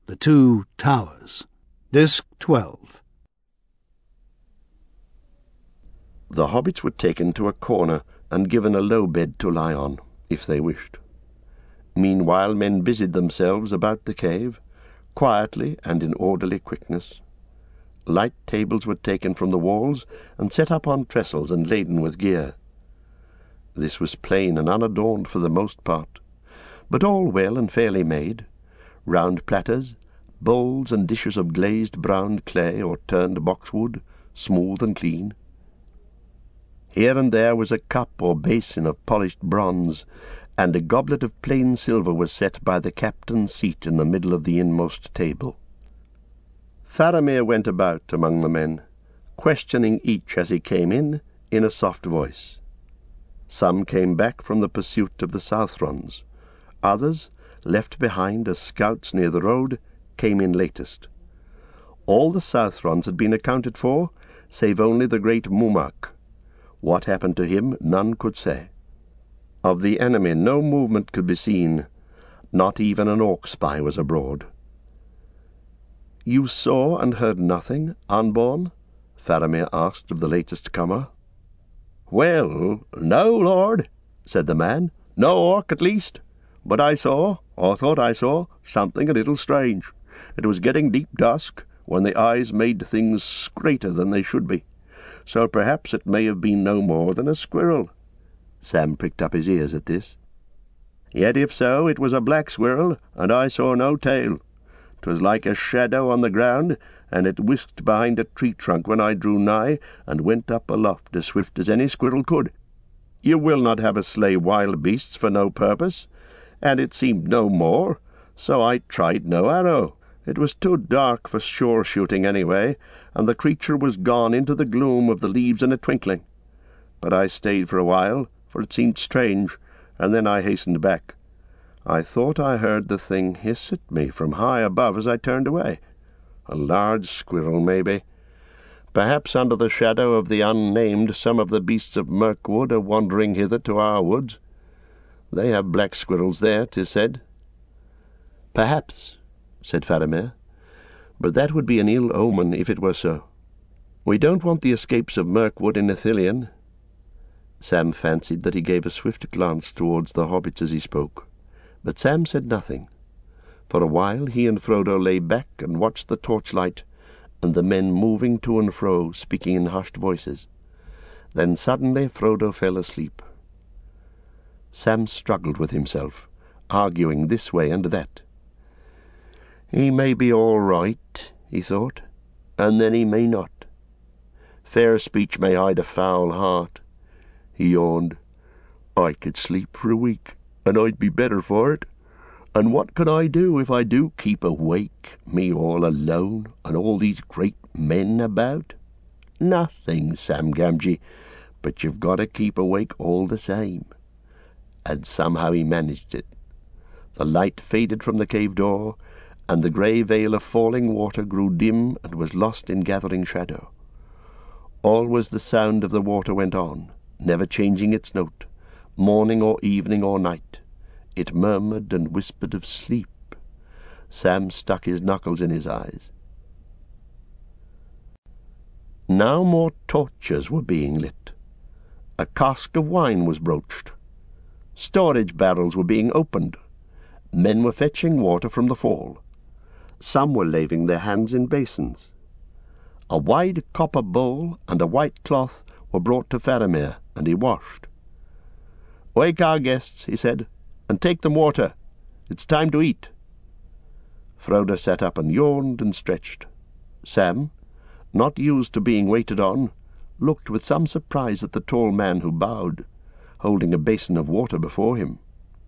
The Two Towers. Disc 12. The hobbits were taken to a corner and given a low bed to lie on, if they wished. Meanwhile men busied themselves about the cave, quietly and in orderly quickness. Light tables were taken from the walls and set up on trestles and laden with gear. This was plain and unadorned for the most part, but all well and fairly made. Round platters, bowls and dishes of glazed brown clay or turned boxwood, smooth and clean. Here and there was a cup or basin of polished bronze, and a goblet of plain silver was set by the captain's seat in the middle of the inmost table. Faramir went about among the men, questioning each as he came in a soft voice. Some came back from the pursuit of the Southrons. Others, left behind as scouts near the road, came in latest. All the Southrons had been accounted for, save only the great Mumak. What happened to him none could say. Of the enemy no movement could be seen. Not even an orc spy was abroad. "You saw and heard nothing, unborn?" Faramir asked of the latest comer. "Well, no, lord," said the man. "No orc, at least. But I saw, or thought I saw, something a little strange. It was getting deep dusk, when the eyes made things greater than they should be. So perhaps it may have been no more than a squirrel." Sam pricked up his ears at this. "Yet if so, it was a black squirrel, and I saw no tail. 'Twas like a shadow on the ground, and it whisked behind a tree trunk when I drew nigh, and went up aloft as swift as any squirrel could. You will not have us slay wild beasts for no purpose, and it seemed no more, so I tried no arrow. It was too dark for sure shooting anyway, and the creature was gone into the gloom of the leaves in a twinkling. But I stayed for a while, for it seemed strange, and then I hastened back. I thought I heard the thing hiss at me from high above as I turned away. A large squirrel, maybe. Perhaps under the shadow of the unnamed some of the beasts of Mirkwood are wandering hither to our woods. They have black squirrels there, 'tis said." "Perhaps," said Faramir, "but that would be an ill omen if it were so. We don't want the escapes of Mirkwood in Ithilien." Sam fancied that he gave a swift glance towards the hobbits as he spoke, but Sam said nothing. For a while he and Frodo lay back and watched the torchlight, and the men moving to and fro, speaking in hushed voices. Then suddenly Frodo fell asleep. Sam struggled with himself, arguing this way and that. "He may be all right," he thought, "and then he may not. Fair speech may hide a foul heart." He yawned. "I could sleep for a week, and I'd be better for it. And what can I do if I do keep awake, me all alone, and all these great men about? Nothing, Sam Gamgee, but you've got to keep awake all the same." And somehow he managed it. The light faded from the cave door, and the grey veil of falling water grew dim and was lost in gathering shadow. Always the sound of the water went on, never changing its note, morning or evening or night. It murmured and whispered of sleep. Sam stuck his knuckles in his eyes. Now more torches were being lit. A cask of wine was broached. Storage barrels were being opened. Men were fetching water from the fall. Some were laving their hands in basins. A wide copper bowl and a white cloth were brought to Faramir, and he washed. "Wake our guests," he said, "and take them water. It's time to eat." Frodo sat up and yawned and stretched. Sam, not used to being waited on, looked with some surprise at the tall man who bowed, holding a basin of water before him.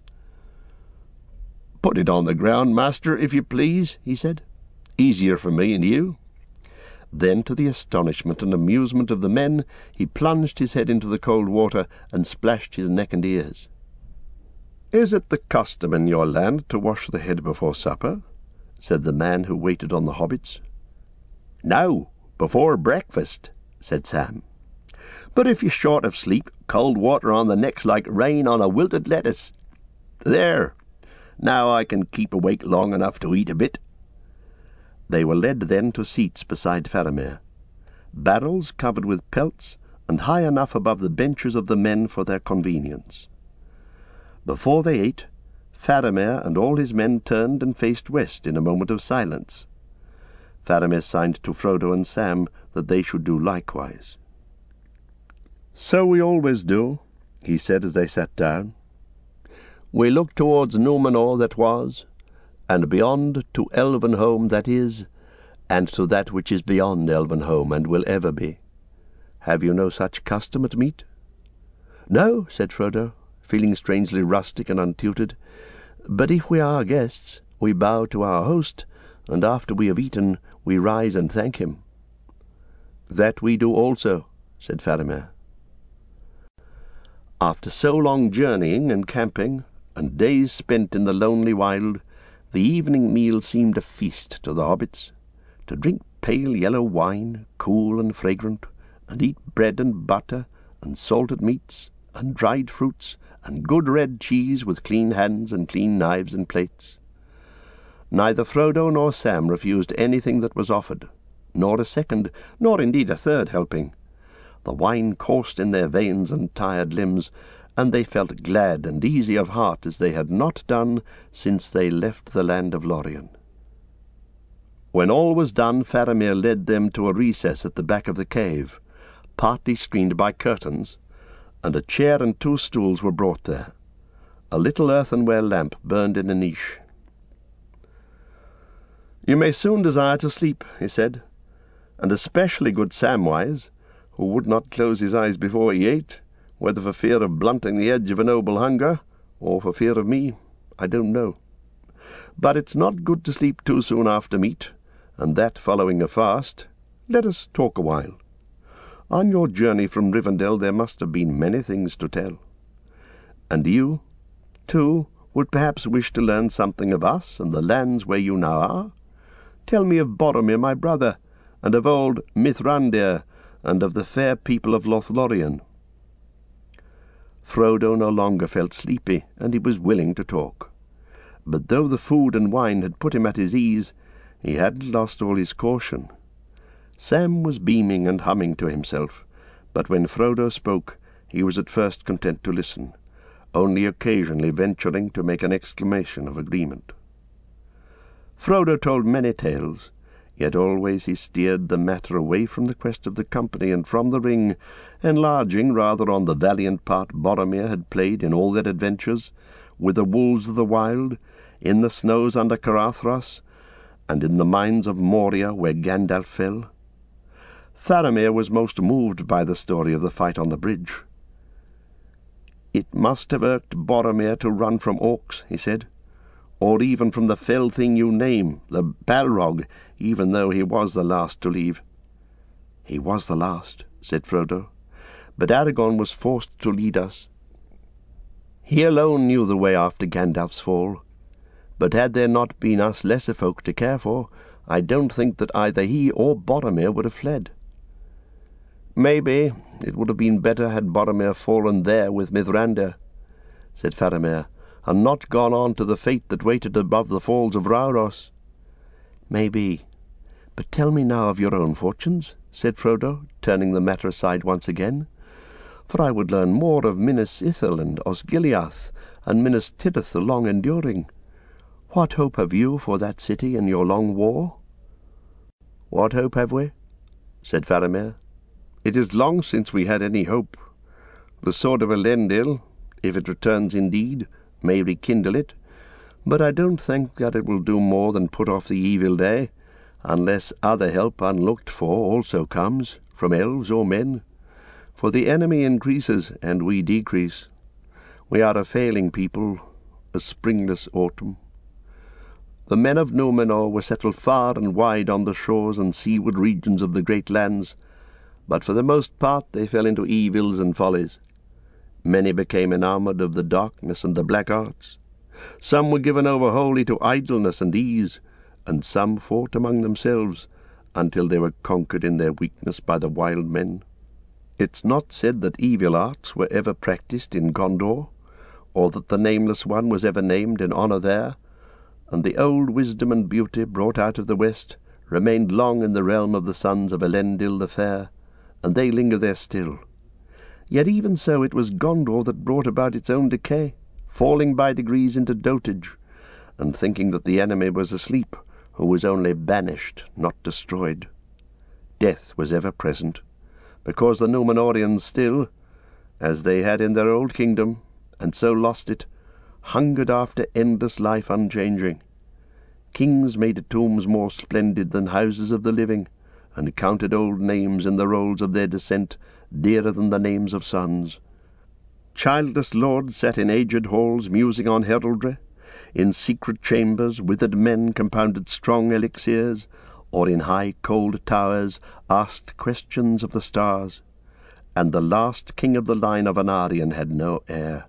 "Put it on the ground, master, if you please," he said. "Easier for me and you." Then, to the astonishment and amusement of the men, he plunged his head into the cold water and splashed his neck and ears. "Is it the custom in your land to wash the head before supper?" said the man who waited on the hobbits. "No, before breakfast," said Sam. "But if you're short of sleep, cold water on the neck's like rain on a wilted lettuce. There, now I can keep awake long enough to eat a bit." They were led then to seats beside Faramir, barrels covered with pelts and high enough above the benches of the men for their convenience. Before they ate, Faramir and all his men turned and faced west in a moment of silence. Faramir signed to Frodo and Sam that they should do likewise. "So we always do," he said as they sat down. "We look towards Númenor that was, and beyond to Elvenhome that is, and to that which is beyond Elvenhome and will ever be. Have you no such custom at meat?" "No," said Frodo, feeling strangely rustic and untutored. "But if we are guests, we bow to our host, and after we have eaten, we rise and thank him." "That we do also," said Faramir. After so long journeying and camping, and days spent in the lonely wild, the evening meal seemed a feast to the hobbits. To drink pale yellow wine, cool and fragrant, and eat bread and butter, and salted meats, and dried fruits, and good red cheese with clean hands and clean knives and plates. Neither Frodo nor Sam refused anything that was offered, nor a second, nor indeed a third helping. The wine coursed in their veins and tired limbs, and they felt glad and easy of heart as they had not done since they left the land of Lorien. When all was done, Faramir led them to a recess at the back of the cave, partly screened by curtains, and a chair and 2 stools were brought there. A little earthenware lamp burned in a niche. "You may soon desire to sleep," he said, "and especially good Samwise, who would not close his eyes before he ate, whether for fear of blunting the edge of a noble hunger, or for fear of me, I don't know. But it's not good to sleep too soon after meat, and that following a fast. Let us talk a while. On your journey from Rivendell there must have been many things to tell. And you, too, would perhaps wish to learn something of us and the lands where you now are. Tell me of Boromir my brother, and of old Mithrandir, and of the fair people of Lothlorien." Frodo no longer felt sleepy, and he was willing to talk. But though the food and wine had put him at his ease, he hadn't lost all his caution. Sam was beaming and humming to himself, but when Frodo spoke, he was at first content to listen, only occasionally venturing to make an exclamation of agreement. Frodo told many tales, yet always he steered the matter away from the quest of the company and from the ring, enlarging rather on the valiant part Boromir had played in all their adventures, with the wolves of the wild, in the snows under Carathras, and in the mines of Moria where Gandalf fell. Faramir was most moved by the story of the fight on the bridge. "It must have irked Boromir to run from orcs," he said, "or even from the fell thing you name, the Balrog, even though he was the last to leave." "He was the last," said Frodo, "but Aragorn was forced to lead us. He alone knew the way after Gandalf's fall, but had there not been us lesser folk to care for, I don't think that either he or Boromir would have fled." "Maybe it would have been better had Boromir fallen there with Mithrandir," said Faramir, "and not gone on to the fate that waited above the falls of Rauros." "Maybe. But tell me now of your own fortunes," said Frodo, turning the matter aside once again, "for I would learn more of Minas Ithil and Osgiliath and Minas Tirith the long-enduring. What hope have you for that city in your long war?" "What hope have we?" said Faramir. "It is long since we had any hope. The sword of Elendil, if it returns indeed, may rekindle it, but I don't think that it will do more than put off the evil day, unless other help unlooked for also comes, from elves or men. For the enemy increases, and we decrease. We are a failing people, a springless autumn. The men of Númenor were settled far and wide on the shores and seaward regions of the great lands, but for the most part they fell into evils and follies. Many became enamoured of the darkness and the black arts. Some were given over wholly to idleness and ease, and some fought among themselves until they were conquered in their weakness by the wild men. It's not said that evil arts were ever practised in Gondor, or that the Nameless One was ever named in honour there, and the old wisdom and beauty brought out of the West remained long in the realm of the sons of Elendil the Fair, and they linger there still. Yet even so it was Gondor that brought about its own decay, falling by degrees into dotage, and thinking that the enemy was asleep, who was only banished, not destroyed. Death was ever present, because the Númenóreans still, as they had in their old kingdom, and so lost it, hungered after endless life unchanging. Kings made tombs more splendid than houses of the living, and counted old names in the rolls of their descent dearer than the names of sons. Childless lords sat in aged halls musing on heraldry. In secret chambers withered men compounded strong elixirs, or in high cold towers asked questions of the stars. And the last king of the line of Anarion had no heir.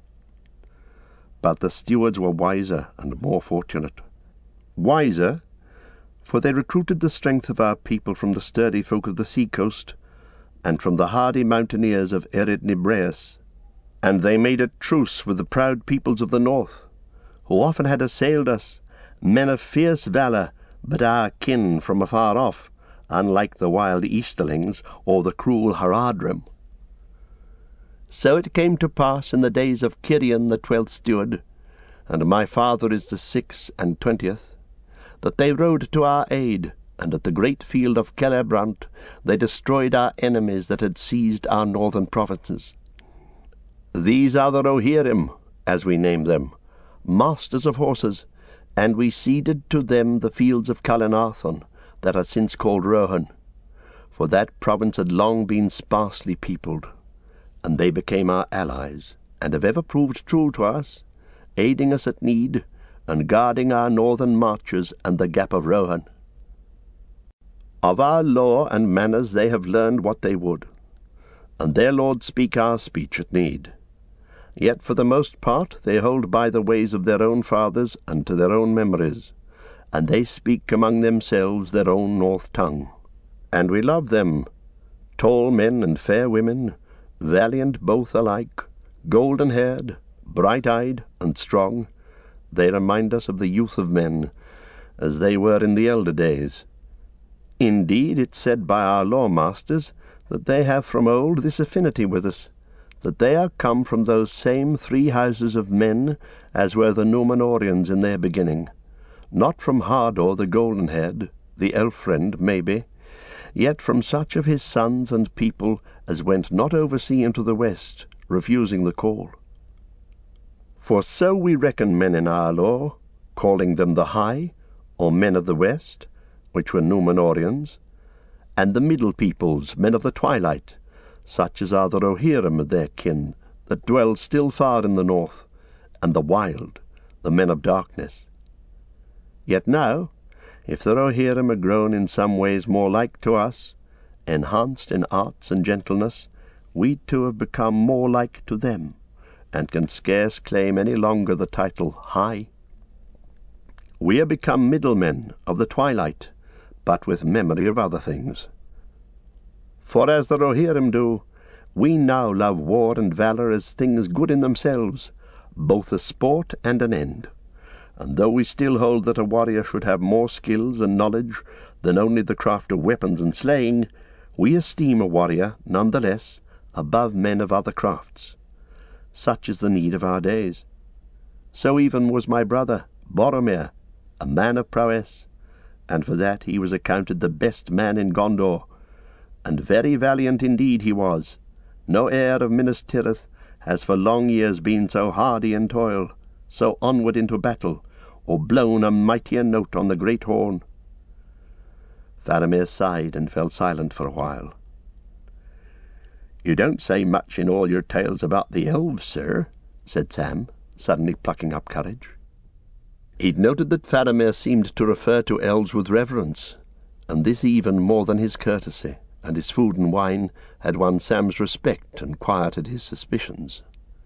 But the stewards were wiser and more fortunate. Wiser, for they recruited the strength of our people from the sturdy folk of the sea-coast, and from the hardy mountaineers of Ered Nibreus, and they made a truce with the proud peoples of the north, who often had assailed us, men of fierce valour, but our kin from afar off, unlike the wild Easterlings or the cruel Haradrim. So it came to pass in the days of Cirion the 12th steward, and my father is the 26th, that they rode to our aid, and at the great field of Celebrant they destroyed our enemies that had seized our northern provinces. These are the Rohirrim, as we name them, masters of horses, and we ceded to them the fields of Calenarthon, that are since called Rohan, for that province had long been sparsely peopled, and they became our allies, and have ever proved true to us, aiding us at need, and guarding our northern marches and the gap of Rohan. Of our law and manners they have learned what they would, and their lords speak our speech at need. Yet for the most part they hold by the ways of their own fathers and to their own memories, and they speak among themselves their own north tongue. And we love them, tall men and fair women, valiant both alike, golden-haired, bright-eyed, and strong. They remind us of the youth of men, as they were in the elder days. Indeed, it's said by our law-masters that they have from old this affinity with us, that they are come from those same 3 houses of men as were the Númenóreans in their beginning, not from Hardor the golden-haired, the elf-friend, maybe, yet from such of his sons and people as went not over sea into the west, refusing the call. For so we reckon men in our law, calling them the High, or men of the west, which were Númenóreans, and the middle peoples, men of the twilight, such as are the Rohirrim of their kin, that dwell still far in the north, and the wild, the men of darkness. Yet now, if the Rohirrim are grown in some ways more like to us, enhanced in arts and gentleness, we too have become more like to them, and can scarce claim any longer the title High. We are become middlemen of the twilight, but with memory of other things. For as the Rohirrim do, we now love war and valour as things good in themselves, both a sport and an end. And though we still hold that a warrior should have more skills and knowledge than only the craft of weapons and slaying, we esteem a warrior, none the less, above men of other crafts. Such is the need of our days. So even was my brother, Boromir, a man of prowess, and for that he was accounted the best man in Gondor, and very valiant indeed he was. No heir of Minas Tirith has for long years been so hardy in toil, so onward into battle, or blown a mightier note on the great horn. Faramir sighed and fell silent for a while. "You don't say much in all your tales about the elves, sir," said Sam, suddenly plucking up courage. He'd noted that Faramir seemed to refer to elves with reverence, and this even more than his courtesy, and his food and wine had won Sam's respect and quieted his suspicions.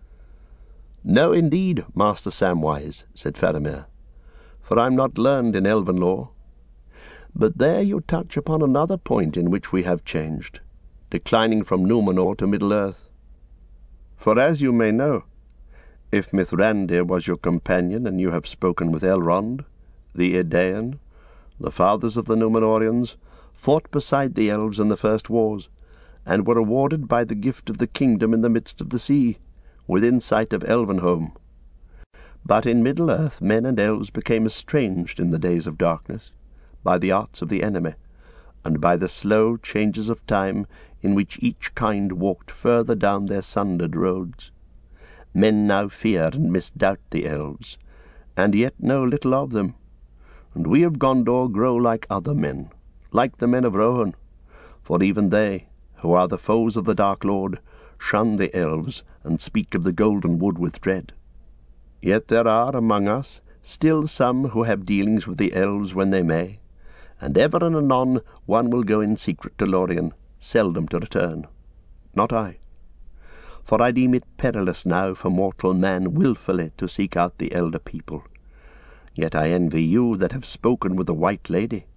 "No, indeed, Master Samwise," said Faramir, "for I'm not learned in elven lore. But there you touch upon another point in which we have changed, declining from Númenor to Middle-earth. For as you may know, if Mithrandir was your companion and you have spoken with Elrond, the Edaean, The fathers of the Númenóreans fought beside the elves in the first wars, and were rewarded by the gift of the kingdom in the midst of the sea, within sight of Elvenhome. But in Middle-earth men and elves became estranged in the days of darkness, by the arts of the enemy, and by the slow changes of time in which each kind walked further down their sundered roads. Men now fear and misdoubt the elves, and yet know little of them, and we of Gondor grow like other men, like the men of Rohan, for even they, who are the foes of the Dark Lord, shun the elves and speak of the Golden Wood with dread. Yet there are among us still some who have dealings with the elves when they may, and ever and anon one will go in secret to Lorien, seldom to return. Not I. For I deem it perilous now for mortal man wilfully to seek out the elder people. Yet I envy you that have spoken with the White Lady."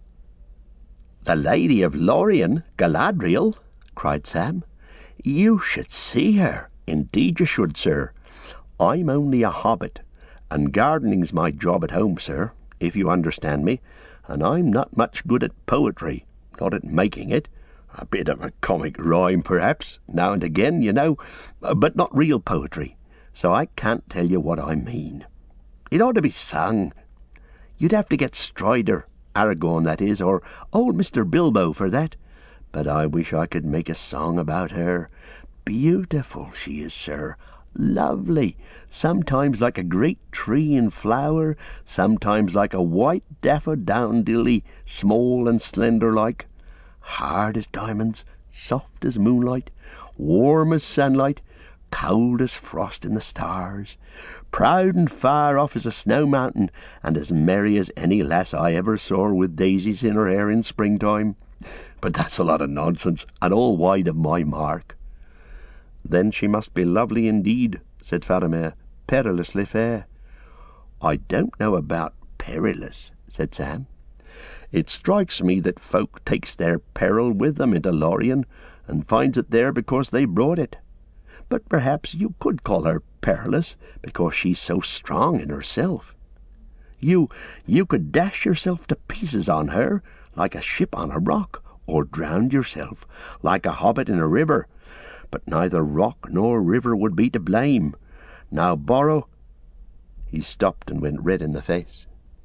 "The Lady of Lorien, Galadriel?" cried Sam. "You should see her. Indeed you should, sir. I'm only a hobbit, and gardening's my job at home, sir, if you understand me, and I'm not much good at poetry, not at making it. A bit of a comic rhyme, perhaps, now and again, you know, but not real poetry, so I can't tell you what I mean. It ought to be sung. You'd have to get Strider, Aragorn that is, or old Mr. Bilbo for that. But I wish I could make a song about her. Beautiful she is, sir, lovely, sometimes like a great tree in flower, sometimes like a white daffodilly, small and slender like, hard as diamonds, soft as moonlight, warm as sunlight, cold as frost in the stars, proud and far off as a snow mountain, and as merry as any lass I ever saw with daisies in her hair in springtime. But that's a lot of nonsense, and all wide of my mark." "Then she must be lovely indeed," said Faramir, "perilously fair." "I don't know about perilous," said Sam. "It strikes me that folk takes their peril with them into Lorien, and finds it there because they brought it. But perhaps you could call her perilous, because she's so strong in herself. You could dash yourself to pieces on her, like a ship on a rock, or drown yourself, like a hobbit in a river. But neither rock nor river would be to blame. Now Borrow—" He stopped and went red in the face.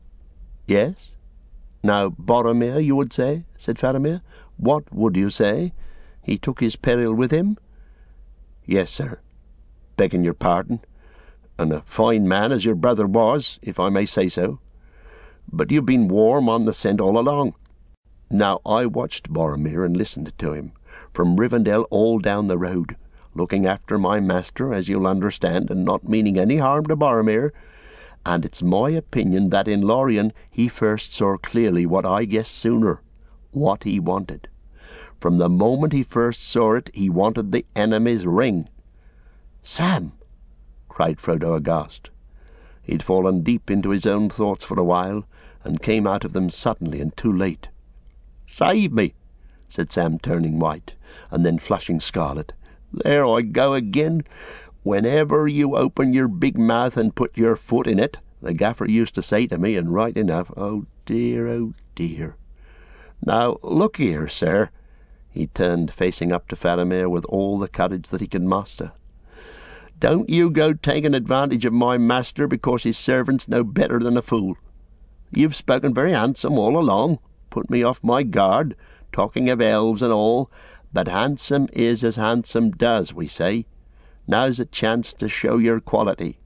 "Yes? Now Boromir, you would say," said Faramir. "What would you say? He took his peril with him?" "Yes, sir, begging your pardon, and a fine man as your brother was, if I may say so. But you've been warm on the scent all along. Now I watched Boromir and listened to him, from Rivendell all down the road, looking after my master, as you'll understand, and not meaning any harm to Boromir, and it's my opinion that in Lorien he first saw clearly what I guessed sooner, what he wanted. From the moment he first saw it, he wanted the enemy's ring." "Sam!" cried Frodo aghast. He'd fallen deep into his own thoughts for a while, and came out of them suddenly and too late. "Save me!" said Sam, turning white, and then flushing scarlet. "There I go again. Whenever you open your big mouth and put your foot in it, the gaffer used to say to me, and right enough, oh dear, oh dear. Now look here, sir." He turned, facing up to Faramir with all the courage that he could muster. "Don't you go taking advantage of my master because his servant's no better than a fool. You've spoken very handsome all along, put me off my guard, talking of elves and all, but handsome is as handsome does, we say. Now's a chance to show your quality."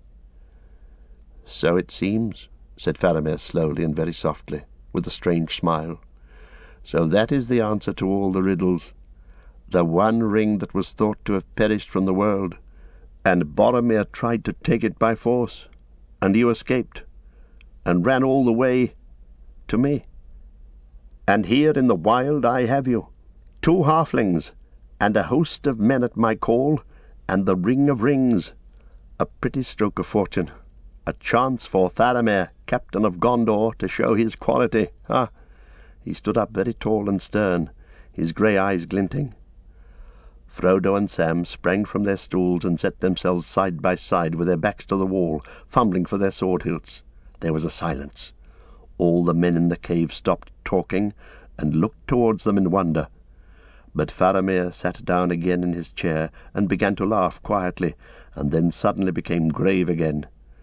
"So it seems," said Faramir slowly and very softly, with a strange smile. "So that is the answer to all the riddles. The one ring that was thought to have perished from the world, and Boromir tried to take it by force, and you escaped, and ran all the way to me. And here in the wild I have you, 2 halflings, and a host of men at my call, and the Ring of Rings. A pretty stroke of fortune, a chance for Faramir, captain of Gondor, to show his quality. Ha!" He stood up very tall and stern, his grey eyes glinting. Frodo and Sam sprang from their stools and set themselves side by side with their backs to the wall, fumbling for their sword hilts. There was a silence. All the men in the cave stopped talking and looked towards them in wonder. But Faramir sat down again in his chair and began to laugh quietly, and then suddenly became grave again.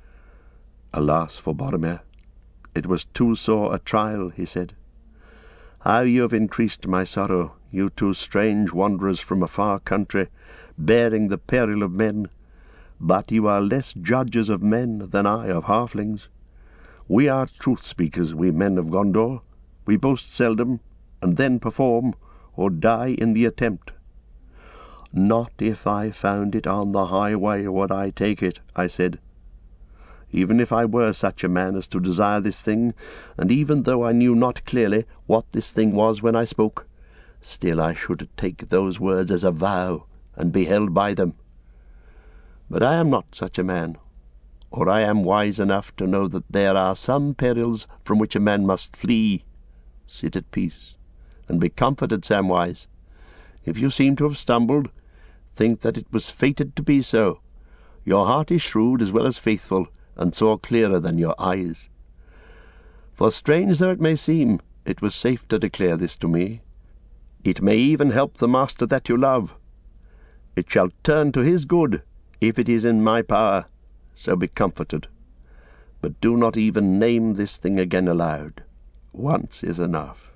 "Alas for Boromir! It was too sore a trial," he said. "How you have increased my sorrow, you two strange wanderers from a far country, bearing the peril of men. But you are less judges of men than I of halflings. We are truth-speakers, we men of Gondor. We boast seldom, and then perform, or die in the attempt." "Not if I found it on the highway would I take it," I said. "Even if I were such a man as to desire this thing, and even though I knew not clearly what this thing was when I spoke, still I should take those words as a vow, and be held by them. But I am not such a man, or I am wise enough to know that there are some perils from which a man must flee. Sit at peace, and be comforted, Samwise. If you seem to have stumbled, think that it was fated to be so. Your heart is shrewd as well as faithful, and saw clearer than your eyes. For strange though it may seem, it was safe to declare this to me. It may even help the master that you love. It shall turn to his good, if it is in my power, so be comforted. But do not even name this thing again aloud. Once is enough."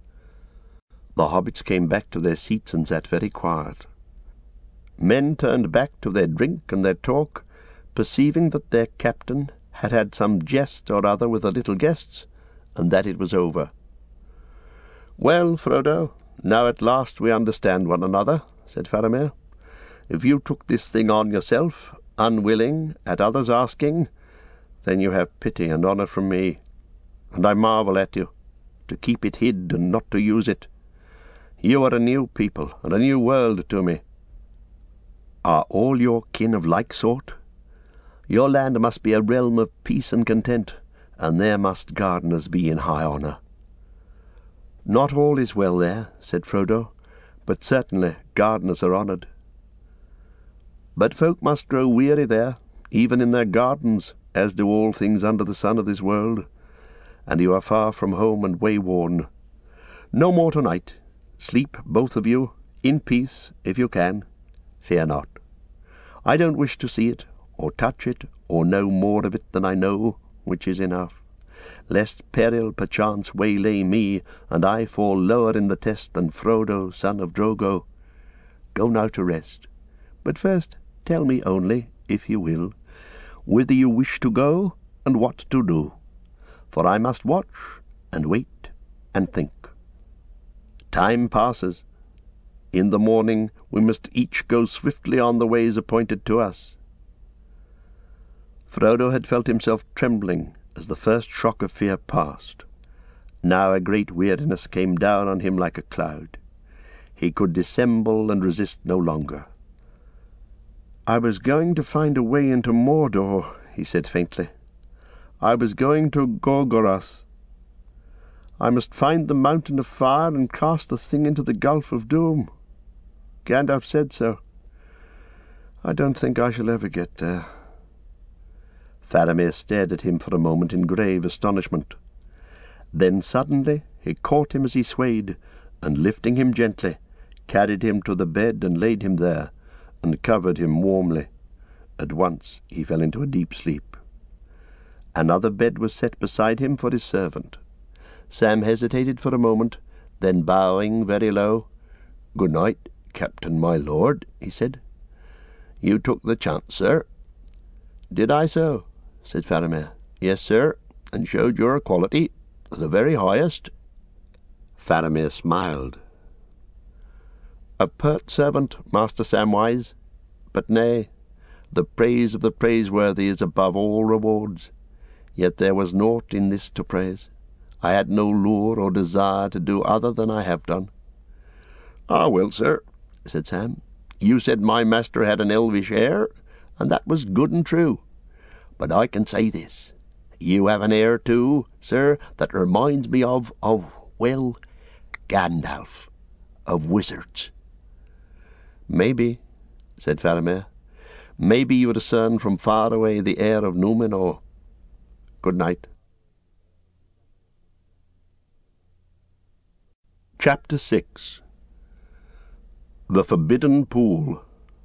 The hobbits came back to their seats and sat very quiet. Men turned back to their drink and their talk, perceiving that their captain had had some jest or other with the little guests, and that it was over. "Well, Frodo, now at last we understand one another," said Faramir. "If you took this thing on yourself, unwilling, at others' asking, then you have pity and honour from me, and I marvel at you, to keep it hid and not to use it. You are a new people and a new world to me. Are all your kin of like sort? Your land must be a realm of peace and content, and there must gardeners be in high honour." "Not all is well there," said Frodo, "but certainly gardeners are honoured." "But folk must grow weary there, even in their gardens, as do all things under the sun of this world, and you are far from home and wayworn. No more tonight. Sleep, both of you, in peace, if you can. Fear not. I don't wish to see it, or touch it, or know more of it than I know, which is enough, lest peril perchance waylay me, and I fall lower in the test than Frodo, son of Drogo. Go now to rest. But first tell me only, if you will, whither you wish to go, and what to do. For I must watch, and wait, and think. Time passes. In the morning we must each go swiftly on the ways appointed to us." Frodo had felt himself trembling as the first shock of fear passed. Now a great weariness came down on him like a cloud. He could dissemble and resist no longer. "I was going to find a way into Mordor," he said faintly. "I was going to Gorgoroth. I must find the Mountain of Fire and cast the thing into the Gulf of Doom. Gandalf said so. I don't think I shall ever get there." Faramir stared at him for a moment in grave astonishment. Then suddenly he caught him as he swayed, and lifting him gently, carried him to the bed and laid him there, and covered him warmly. At once he fell into a deep sleep. Another bed was set beside him for his servant. Sam hesitated for a moment, then bowing very low, "Good night, Captain, my lord," he said. "You took the chance, sir." "Did I so?" said Faramir. "Yes, sir, and showed your quality, the very highest." Faramir smiled. "A pert servant, Master Samwise, but nay, the praise of the praiseworthy is above all rewards. Yet there was naught in this to praise. I had no lure or desire to do other than I have done." "Ah, well, sir," said Sam, "you said my master had an elvish air, and that was good and true. But I can say this, you have an air too, sir, that reminds me of well, Gandalf, of wizards." "Maybe," said Faramir. "Maybe you discern from far away the air of Númenor. Good night." Chapter 6. The Forbidden Pool.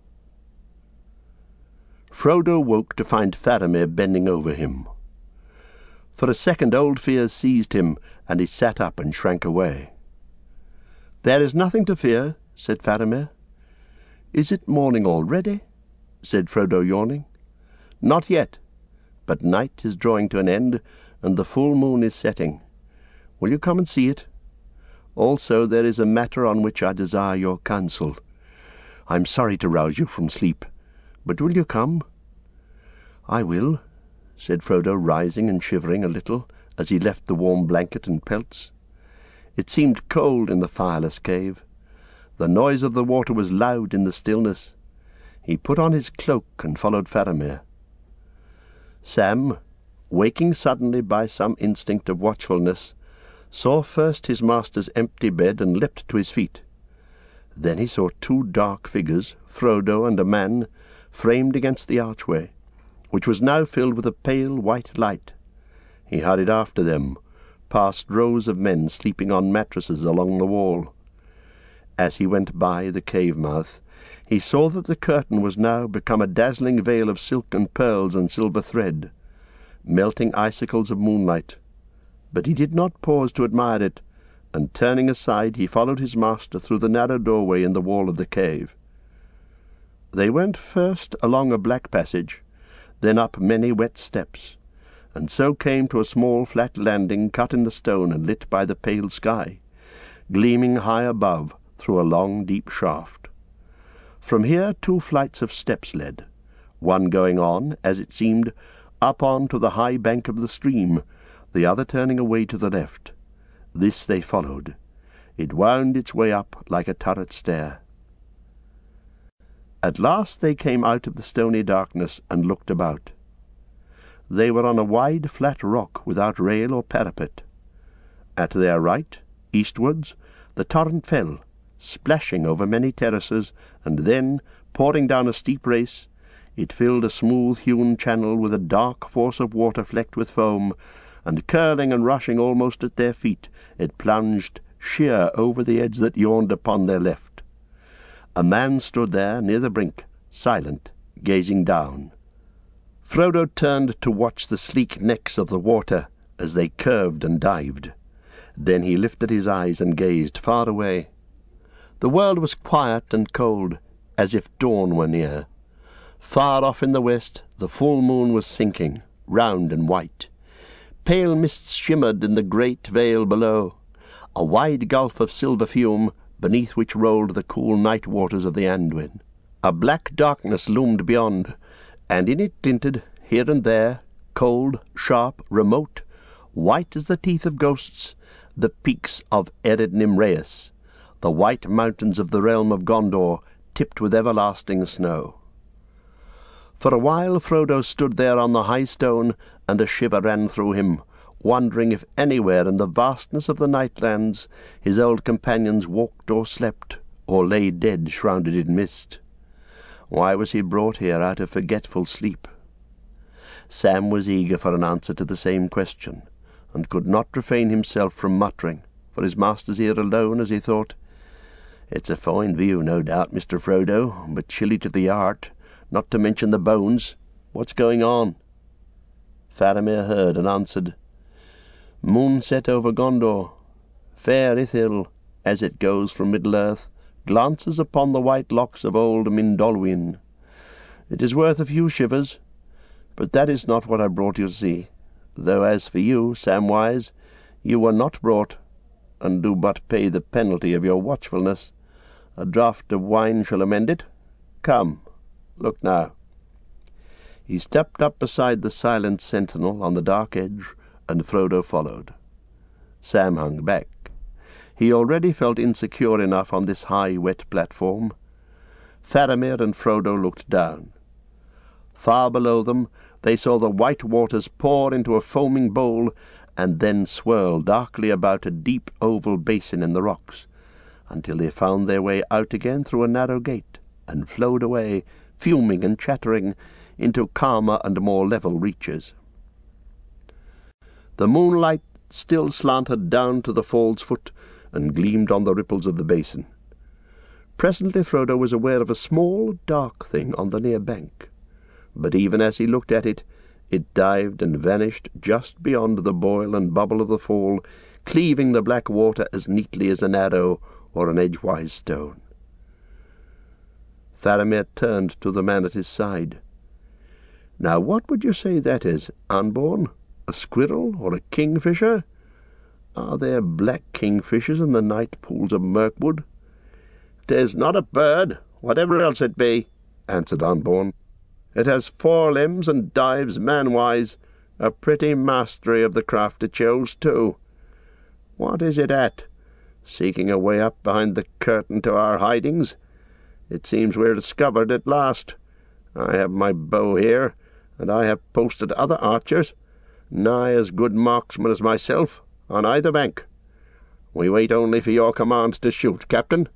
Frodo woke to find Faramir bending over him. For a second old fear seized him, and he sat up and shrank away. "There is nothing to fear," said Faramir. "Is it morning already?" said Frodo, yawning. "Not yet, but night is drawing to an end, and the full moon is setting. Will you come and see it? Also there is a matter on which I desire your counsel. I am sorry to rouse you from sleep, but will you come?" "I will," said Frodo, rising and shivering a little as he left the warm blanket and pelts. It seemed cold in the fireless cave. The noise of the water was loud in the stillness. He put on his cloak and followed Faramir. Sam, waking suddenly by some instinct of watchfulness, saw first his master's empty bed and leapt to his feet. Then he saw two dark figures, Frodo and a man, framed against the archway, which was now filled with a pale white light. He hurried after them, past rows of men sleeping on mattresses along the wall. As he went by the cave mouth, he saw that the curtain was now become a dazzling veil of silk and pearls and silver thread, melting icicles of moonlight. But he did not pause to admire it, and turning aside he followed his master through the narrow doorway in the wall of the cave. They went first along a black passage, then up many wet steps, and so came to a small flat landing cut in the stone and lit by the pale sky, gleaming high above through a long deep shaft. From here 2 flights of steps led, one going on, as it seemed, up on to the high bank of the stream, the other turning away to the left. This they followed. It wound its way up like a turret stair. At last they came out of the stony darkness and looked about. They were on a wide flat rock without rail or parapet. At their right, eastwards, the torrent fell, splashing over many terraces, and then, pouring down a steep race, it filled a smooth-hewn channel with a dark force of water flecked with foam, and curling and rushing almost at their feet, it plunged sheer over the edge that yawned upon their left. A man stood there near the brink, silent, gazing down. Frodo turned to watch the sleek necks of the water as they curved and dived. Then he lifted his eyes and gazed far away. The world was quiet and cold, as if dawn were near. Far off in the west the full moon was sinking, round and white. Pale mists shimmered in the great vale below, a wide gulf of silver fume, beneath which rolled the cool night waters of the Anduin. A black darkness loomed beyond, and in it glinted, here and there, cold, sharp, remote, white as the teeth of ghosts, the peaks of Ered Nimraeus, the white mountains of the realm of Gondor, tipped with everlasting snow. For a while Frodo stood there on the high stone, and a shiver ran through him, wondering if anywhere in the vastness of the nightlands his old companions walked or slept, or lay dead shrouded in mist. Why was he brought here out of forgetful sleep? Sam was eager for an answer to the same question, and could not refrain himself from muttering, for his master's ear alone, as he thought, "It's a fine view, no doubt, Mr. Frodo, but chilly to the heart, not to mention the bones. What's going on?" Faramir heard and answered, "Moon set over Gondor. Fair Ithil, as it goes from Middle-earth, glances upon the white locks of old Mindolluin. It is worth a few shivers, but that is not what I brought you to see, though as for you, Samwise, you were not brought, and do but pay the penalty of your watchfulness. A draught of wine shall amend it. Come, look now." He stepped up beside the silent sentinel on the dark edge, and Frodo followed. Sam hung back. He already felt insecure enough on this high, wet platform. Faramir and Frodo looked down. Far below them they saw the white waters pour into a foaming bowl, and then swirl darkly about a deep oval basin in the rocks, until they found their way out again through a narrow gate, and flowed away, fuming and chattering, into calmer and more level reaches. The moonlight still slanted down to the fall's foot, and gleamed on the ripples of the basin. Presently Frodo was aware of a small, dark thing on the near bank, but even as he looked at it, it dived and vanished just beyond the boil and bubble of the fall, cleaving the black water as neatly as an arrow or an edgewise stone. Faramir turned to the man at his side. "Now what would you say that is, Anborn? A squirrel or a kingfisher? Are there black kingfishers in the night pools of Mirkwood?" "'Tis not a bird, whatever else it be," answered Anborn. "It has 4 limbs and dives manwise. A pretty mastery of the craft it shows, too. What is it at? Seeking a way up behind the curtain to our hidings? It seems we're discovered at last. I have my bow here, and I have posted other archers, nigh as good marksmen as myself, on either bank. We wait only for your command to shoot, Captain."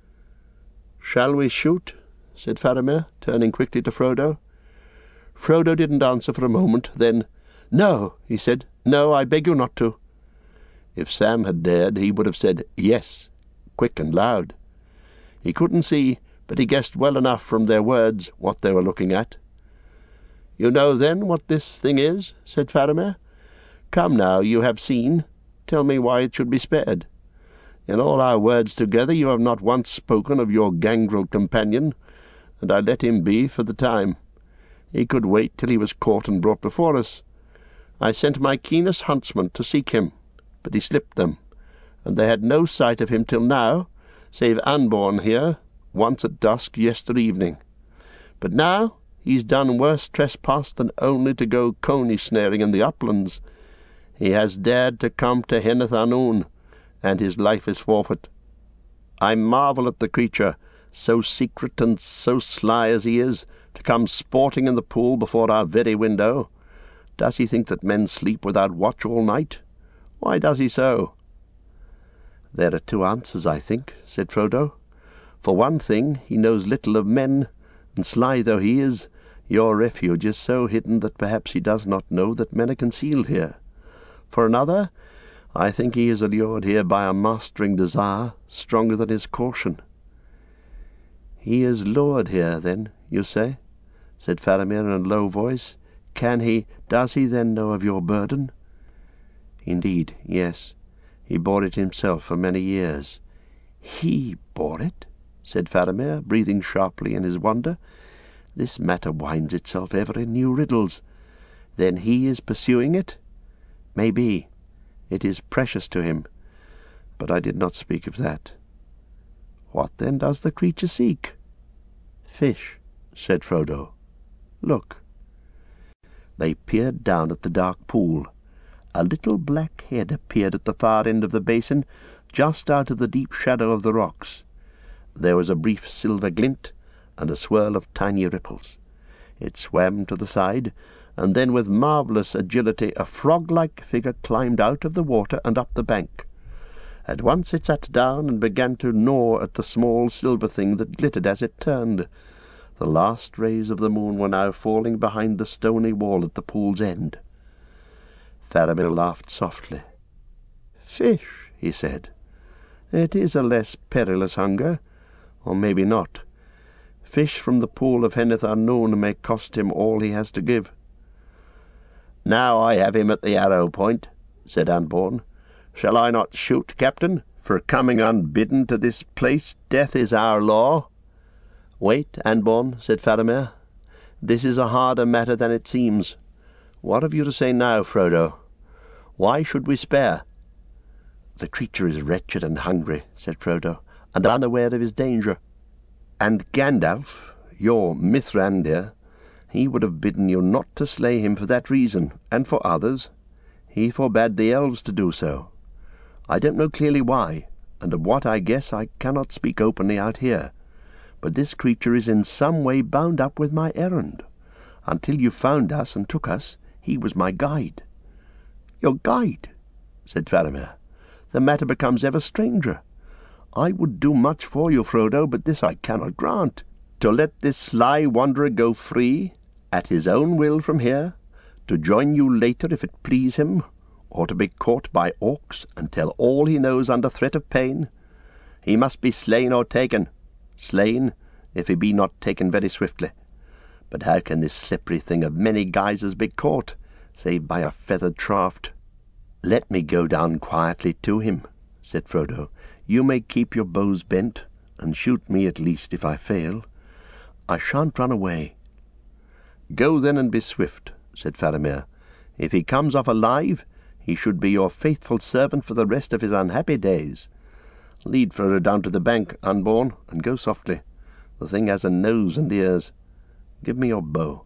"Shall we shoot?" said Faramir, turning quickly to Frodo. Frodo didn't answer for a moment. Then, "No," he said. "No, I beg you not to." If Sam had dared, he would have said yes, quick and loud. He couldn't see, but he guessed well enough from their words what they were looking at. "You know, then, what this thing is?" said Faramir. "Come now, you have seen. Tell me why it should be spared. In all our words together you have not once spoken of your gangrel companion, and I let him be for the time. He could wait till he was caught and brought before us. I sent my keenest huntsmen to seek him, but he slipped them, and they had no sight of him till now, save Anborn here, once at dusk yester evening. But now he's done worse trespass than only to go coney snaring in the uplands. He has dared to come to Henneth Annwn, and his life is forfeit. I marvel at the creature, so secret and so sly as he is, to come sporting in the pool before our very window. Does he think that men sleep without watch all night? Why does he so?" "There are 2 answers, I think," said Frodo. "For one thing, he knows little of men, and sly though he is, your refuge is so hidden that perhaps he does not know that men are concealed here. For another, I think he is allured here by a mastering desire stronger than his caution." "He is lured here, then, you say?" said Faramir in a low voice. Does he then know of your burden?" "Indeed, yes. He bore it himself for many years." "He bore it?" said Faramir, breathing sharply in his wonder. "This matter winds itself ever in new riddles. Then he is pursuing it? Maybe. It is precious to him. But I did not speak of that. What then does the creature seek?" "Fish," said Frodo. "Look." They peered down at the dark pool. A little black head appeared at the far end of the basin, just out of the deep shadow of the rocks. There was a brief silver glint, and a swirl of tiny ripples. It swam to the side, and then with marvellous agility a frog-like figure climbed out of the water and up the bank. At once it sat down and began to gnaw at the small silver thing that glittered as it turned. The last rays of the moon were now falling behind the stony wall at the pool's end. Faramir laughed softly. "Fish," he said. "It is a less perilous hunger, or maybe not. Fish from the pool of Henneth Annwn may cost him all he has to give." "Now I have him at the arrow point," said Anborn. "Shall I not shoot, Captain? For coming unbidden to this place, death is our law." "Wait, Anborn," said Faramir. "This is a harder matter than it seems. What have you to say now, Frodo? Why should we spare?" "The creature is wretched and hungry," said Frodo, "and unaware of his danger. And Gandalf, your Mithrandir, he would have bidden you not to slay him for that reason, and for others. He forbade the elves to do so. I don't know clearly why, and of what I guess I cannot speak openly out here. But this creature is in some way bound up with my errand. Until you found us and took us, he was my guide." "Your guide?" said Faramir. "The matter becomes ever stranger. I would do much for you, Frodo, but this I cannot grant. To let this sly wanderer go free, at his own will from here, to join you later if it please him, or to be caught by orcs and tell all he knows under threat of pain? He must be slain or taken. Slain, if he be not taken very swiftly. But how can this slippery thing of many guises be caught, save by a feathered shaft? "Let me go down quietly to him," said Frodo. "You may keep your bows bent, and shoot me at least if I fail. I shan't run away." "Go then, and be swift," said Faramir. "If he comes off alive, he should be your faithful servant for the rest of his unhappy days. Lead Frodo down to the bank, unborn, and go softly. The thing has a nose and ears. Give me your bow."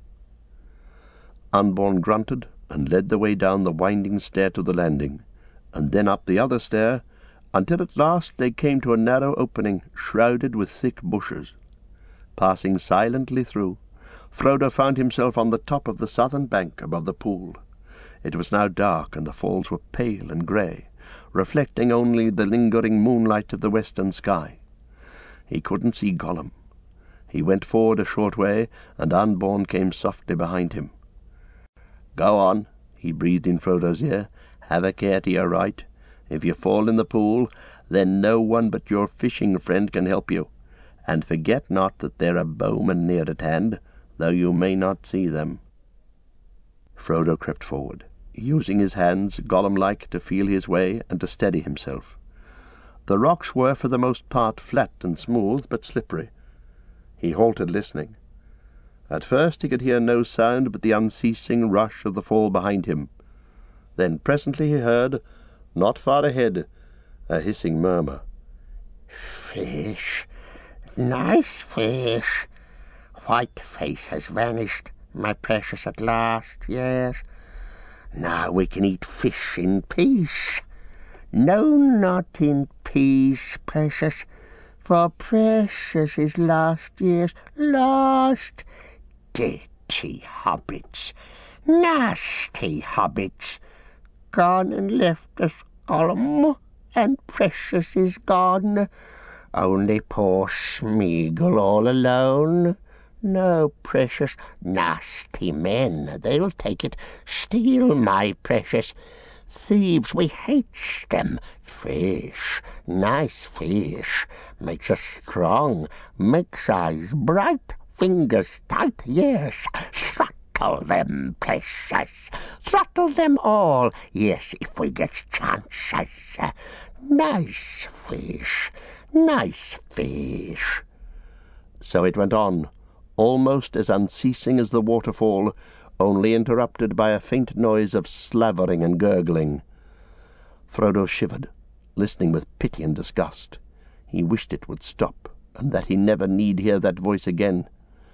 Unborn grunted and led the way down the winding stair to the landing, and then up the other stair, until at last they came to a narrow opening shrouded with thick bushes. Passing silently through, Frodo found himself on the top of the southern bank above the pool. It was now dark, and the falls were pale and grey, reflecting only the lingering moonlight of the western sky. He couldn't see Gollum. He went forward a short way, and Unborn came softly behind him. "Go on," he breathed in Frodo's ear. "Have a care to your right. If you fall in the pool, then no one but your fishing friend can help you. And forget not that there are bowmen near at hand, though you may not see them." Frodo crept forward, using his hands, Gollum-like, to feel his way and to steady himself. The rocks were for the most part flat and smooth, but slippery. He halted, listening. At first he could hear no sound but the unceasing rush of the fall behind him. Then presently he heard, not far ahead, a hissing murmur. "Fish! Nice fish! Whiteface has vanished, my precious, at last, yes. Now we can eat fish in peace. No, not in peace, precious, for precious is lost, yes, lost. Dirty hobbits, nasty hobbits, gone and left us, Gollum, and precious is gone. Only poor Smeagol all alone. No, precious, nasty men, they'll take it, steal my precious. Thieves, we hates them. Fish, nice fish, makes us strong, makes eyes bright, fingers tight, yes. Throttle them, precious, throttle them all, yes, if we get chances. Nice fish, nice fish." So it went on, almost as unceasing as the waterfall, only interrupted by a faint noise of slavering and gurgling. Frodo shivered, listening with pity and disgust. He wished it would stop, and that he never need hear that voice again.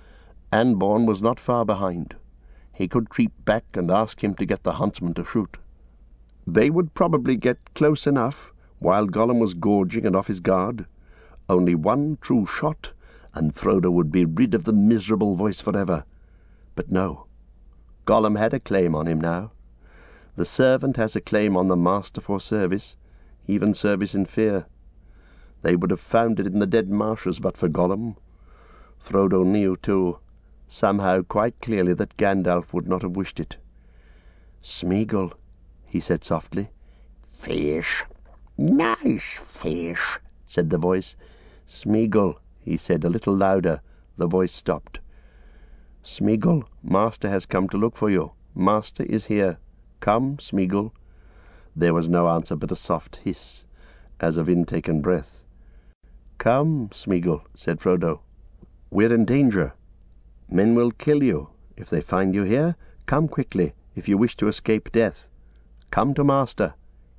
Anborn was not far behind. He could creep back and ask him to get the huntsman to shoot. They would probably get close enough, while Gollum was gorging and off his guard. Only one true shot, and Frodo would be rid of the miserable voice forever. But no. Gollum had a claim on him now. The servant has a claim on the master for service, even service in fear. They would have found it in the dead marshes but for Gollum. Frodo knew, too, somehow quite clearly, that Gandalf would not have wished it. "Smeagol," he said softly. "Fish, nice fish," said the voice. "Smeagol," he said a little louder. The voice stopped. "Smeagol, Master has come to look for you. Master is here. Come, Smeagol." There was no answer but a soft hiss, as of intaken breath. "Come, Smeagol," said Frodo. "We're in danger. Men will kill you if they find you here. Come quickly if you wish to escape death. Come to Master."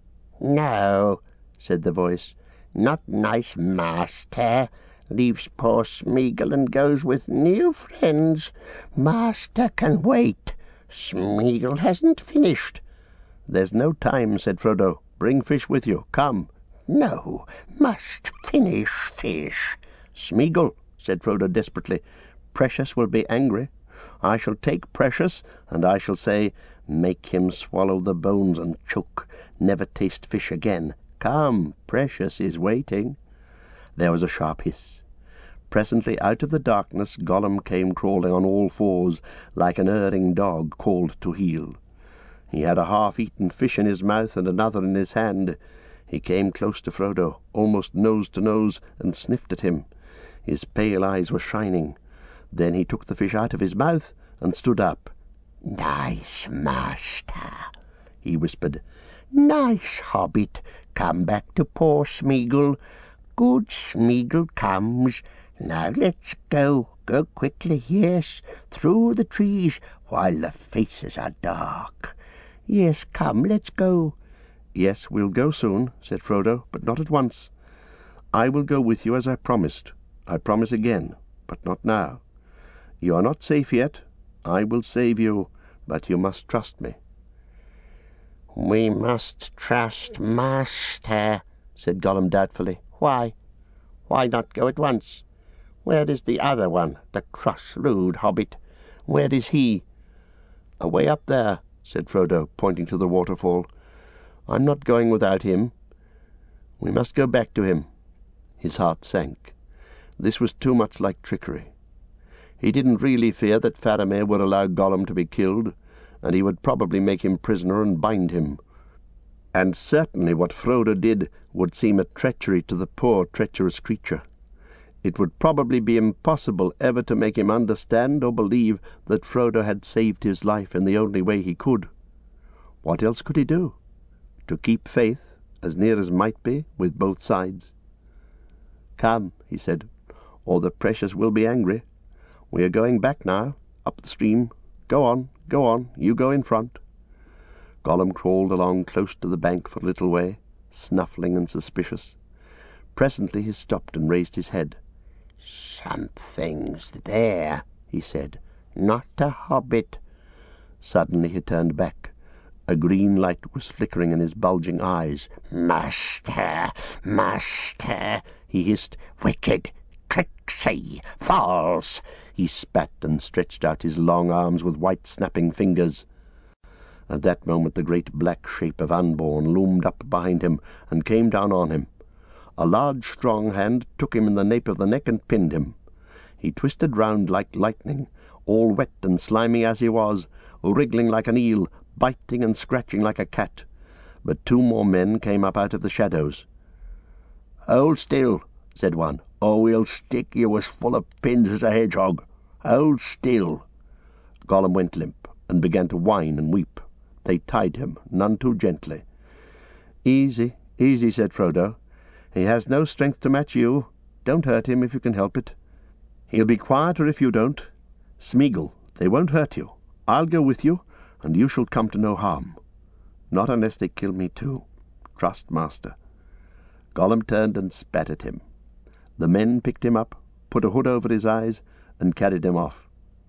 "No," said the voice, "not nice Master. Leaves poor Smeagol and goes with new friends. Master can wait. Smeagol hasn't finished." "There's no time," said Frodo. "Bring fish with you. Come." "No, must finish fish." "Smeagol," said Frodo desperately, "Precious will be angry. I shall take Precious, and I shall say, 'Make him swallow the bones and choke. Never taste fish again. Come, Precious is waiting.'" There was a sharp hiss. Presently out of the darkness Gollum came crawling on all fours, like an erring dog called to heel. He had a half-eaten fish in his mouth and another in his hand. He came close to Frodo, almost nose to nose, and sniffed at him. His pale eyes were shining. Then he took the fish out of his mouth and stood up. "Nice master," he whispered. "Nice hobbit, come back to poor Smeagol. Good Smeagol comes. Now let's go. Go quickly, yes, through the trees, while the faces are dark. Yes, come, let's go." "Yes, we'll go soon," said Frodo, "but not at once. I will go with you as I promised. I promise again, but not now. You are not safe yet. I will save you, but you must trust me." "We must trust master," said Gollum doubtfully. "Why? Why not go at once? Where is the other one, the cross, rude hobbit? Where is he?" "Away up there," said Frodo, pointing to the waterfall. "I'm not going without him. We must go back to him." His heart sank. This was too much like trickery. He didn't really fear that Faramir would allow Gollum to be killed, and he would probably make him prisoner and bind him. And certainly what Frodo did would seem a treachery to the poor, treacherous creature. It would probably be impossible ever to make him understand or believe that Frodo had saved his life in the only way he could. What else could he do? To keep faith, as near as might be, with both sides. "Come," he said, "or the Precious will be angry. We are going back now, up the stream. Go on, you go in front." Gollum crawled along close to the bank for a little way, snuffling and suspicious. Presently he stopped and raised his head. "Something's there," he said. "Not a hobbit." Suddenly he turned back. A green light was flickering in his bulging eyes. "Master, master," he hissed. "Wicked, tricksy, false." He spat and stretched out his long arms with white snapping fingers. At that moment the great black shape of Unborn loomed up behind him and came down on him. A large strong hand took him in the nape of the neck and pinned him. He twisted round like lightning, all wet and slimy as he was, wriggling like an eel, biting and scratching like a cat. But two more men came up out of the shadows. "Hold still," said one, "or we'll stick you as full of pins as a hedgehog. Hold still." Gollum went limp and began to whine and weep. They tied him, none too gently. "Easy, easy," said Frodo. "He has no strength to match you. Don't hurt him if you can help it. He'll be quieter if you don't. Smeagol, they won't hurt you. I'll go with you, and you shall come to no harm. Not unless they kill me too. Trust master." Gollum turned and spat at him. The men picked him up, put a hood over his eyes, and carried him off.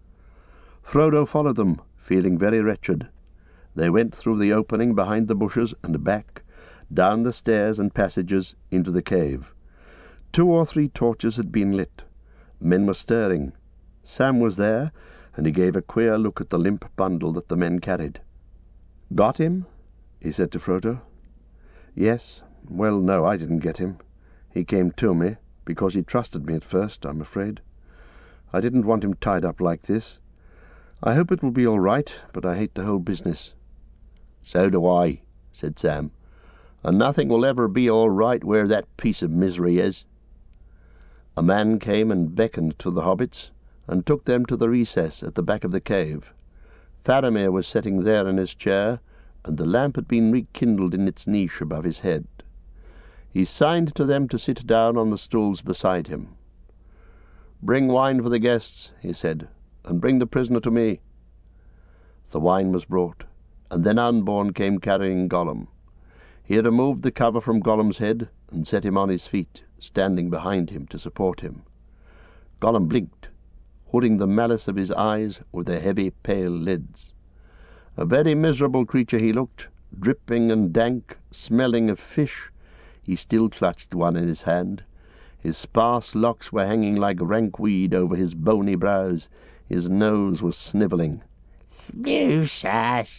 Frodo followed them, feeling very wretched. They went through the opening behind the bushes and back, down the stairs and passages into the cave. 2 or 3 torches had been lit. Men were stirring. Sam was there, and he gave a queer look at the limp bundle that the men carried. "Got him?" he said to Frodo. "Yes. Well, no, I didn't get him. He came to me, because he trusted me at first, I'm afraid. I didn't want him tied up like this. I hope it will be all right, but I hate the whole business." "So do I," said Sam. "And nothing will ever be all right where that piece of misery is." A man came and beckoned to the hobbits, and took them to the recess at the back of the cave. Faramir was sitting there in his chair, and the lamp had been rekindled in its niche above his head. He signed to them to sit down on the stools beside him. "Bring wine for the guests," he said, "and bring the prisoner to me." The wine was brought, and then Unborn came carrying Gollum. He removed the cover from Gollum's head and set him on his feet, standing behind him to support him. Gollum blinked, hooding the malice of his eyes with their heavy pale lids. A very miserable creature he looked, dripping and dank, smelling of fish. He still clutched one in his hand. His sparse locks were hanging like rank weed over his bony brows. His nose was snivelling. Loose us,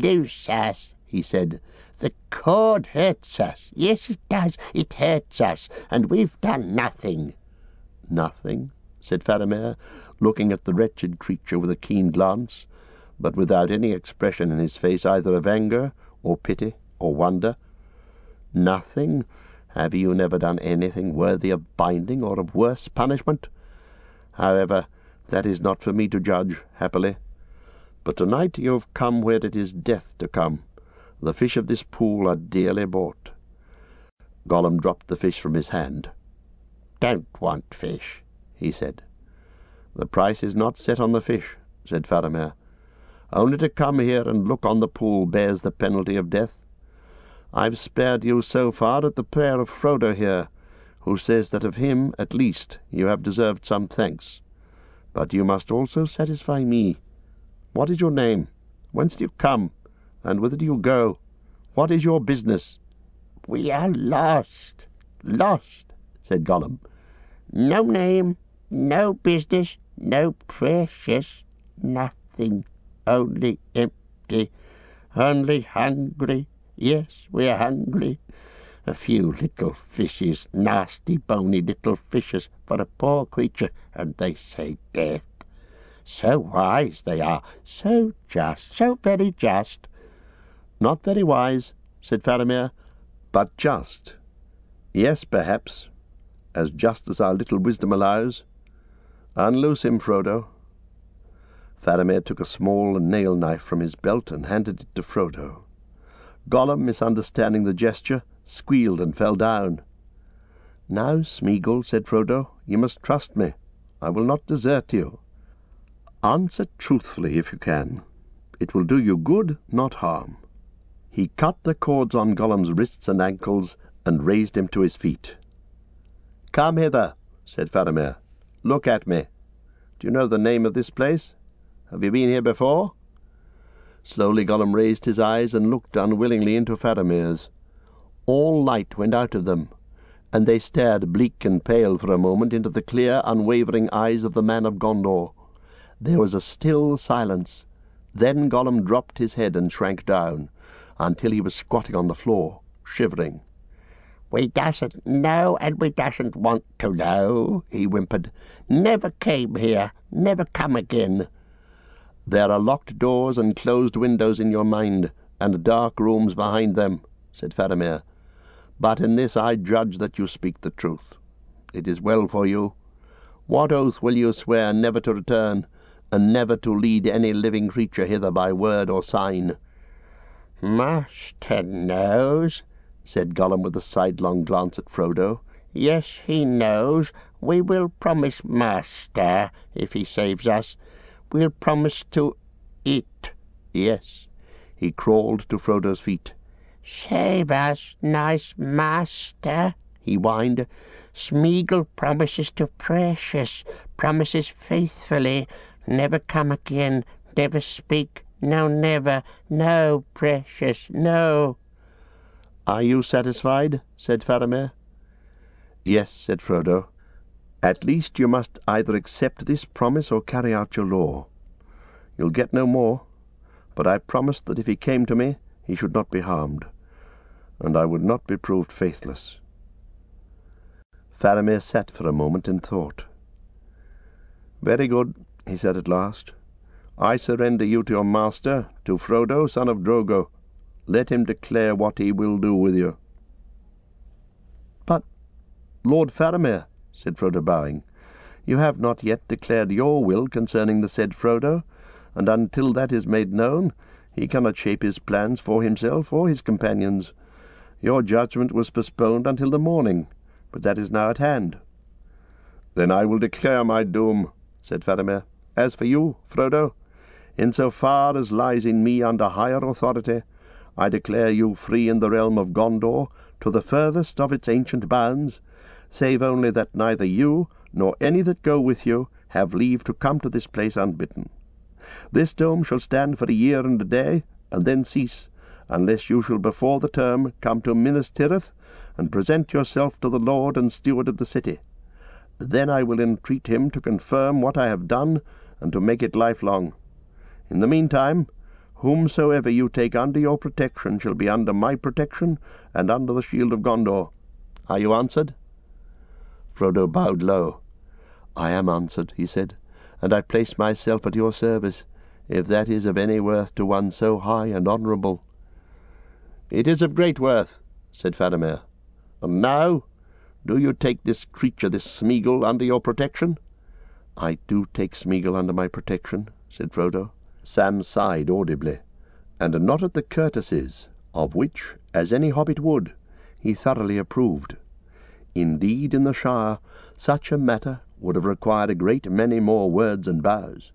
he said. "The cord hurts us. Yes, it does. It hurts us, and we've done nothing." "Nothing?" said Faramir, looking at the wretched creature with a keen glance. but without any expression in his face either of anger or pity or wonder. "Nothing? Have you never done anything worthy of binding or of worse punishment? However, that is not for me to judge, happily. But tonight you have come where it is death to come. The fish of this pool are dearly bought." Gollum dropped the fish from his hand. "Don't want fish," he said. "The price is not set on the fish," said Faramir. "Only to come here and look on the pool bears the penalty of death. I've spared you so far at the prayer of Frodo here, who says that of him, at least, you have deserved some thanks. But you must also satisfy me. What is your name? Whence do you come? And whither do you go? What is your business?" "We are lost, said Gollum. "No name, no business, no precious, nothing, only empty, only hungry. Yes, we are hungry. A few little fishes, nasty, bony little fishes, for a poor creature, and they say death. So wise they are, so just, so very just." "Not very wise," said Faramir, "but just. Yes, perhaps, as just as our little wisdom allows. Unloose him, Frodo." Faramir took a small nail knife from his belt and handed it to Frodo. Gollum, misunderstanding the gesture, squealed and fell down. "Now, Smeagol," said Frodo, "you must trust me. I will not desert you. Answer truthfully if you can. It will do you good, not harm." He cut the cords on Gollum's wrists and ankles and raised him to his feet. "Come hither," said Faramir. "Look at me. Do you know the name of this place? Have you been here before?" Slowly Gollum raised his eyes and looked unwillingly into Faramir's. All light went out of them, and they stared bleak and pale for a moment into the clear, unwavering eyes of the man of Gondor. There was a still silence. Then Gollum dropped his head and shrank down, until he was squatting on the floor, shivering. "We doesn't know, and we doesn't want to know," he whimpered. "Never came here, never come again." "There are locked doors and closed windows in your mind, and dark rooms behind them," said Faramir. "But in this I judge that you speak the truth. It is well for you. What oath will you swear never to return, and never to lead any living creature hither by word or sign?" "Master knows," said Gollum with a sidelong glance at Frodo. "Yes, he knows. We will promise Master, if he saves us. We'll promise to eat." "Yes." He crawled to Frodo's feet. "Save us, nice Master," he whined. "Smeagol promises to Precious, promises faithfully, never come again, never speak, no, never, no, Precious, no." "Are you satisfied?" said Faramir. "Yes," said Frodo. "At least you must either accept this promise or carry out your law. You'll get no more, but I promised that if he came to me he should not be harmed, and I would not be proved faithless." Faramir sat for a moment in thought. "Very good," he said at last. "I surrender you to your master, to Frodo, son of Drogo. Let him declare what he will do with you." "But, Lord Faramir," said Frodo, bowing, "you have not yet declared your will concerning the said Frodo, and until that is made known, he cannot shape his plans for himself or his companions. Your judgment was postponed until the morning, but that is now at hand." "Then I will declare my doom," said Faramir. "As for you, Frodo, in so far as lies in me under higher authority, I declare you free in the realm of Gondor to the furthest of its ancient bounds, save only that neither you nor any that go with you have leave to come to this place unbidden. This dome shall stand for a year and a day, and then cease, unless you shall before the term come to Minas Tirith and present yourself to the lord and steward of the city. Then I will entreat him to confirm what I have done and to make it lifelong. In the meantime, whomsoever you take under your protection shall be under my protection and under the shield of Gondor. Are you answered?" Frodo bowed low. "I am answered," he said, "and I place myself at your service. if that is of any worth to one so high and honourable." "It is of great worth," said Faramir. "And now, do you take this creature, this Smeagol, under your protection?" "I do take Smeagol under my protection," said Frodo. Sam sighed audibly, and not at the courtesies, of which, as any hobbit would, he thoroughly approved. Indeed, in the Shire, such a matter would have required a great many more words and bows.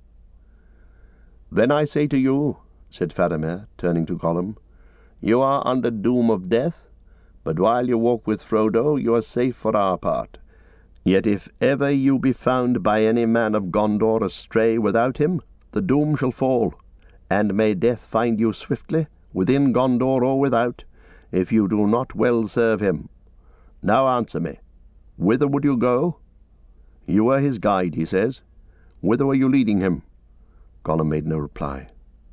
"Then I say to you," said Faramir, turning to Gollum, "you are under doom of death, but while you walk with Frodo you are safe for our part. Yet if ever you be found by any man of Gondor astray without him, the doom shall fall, and may death find you swiftly, within Gondor or without, if you do not well serve him. Now answer me. Whither would you go? You are his guide, he says. Whither are you leading him?" Gollum made no reply.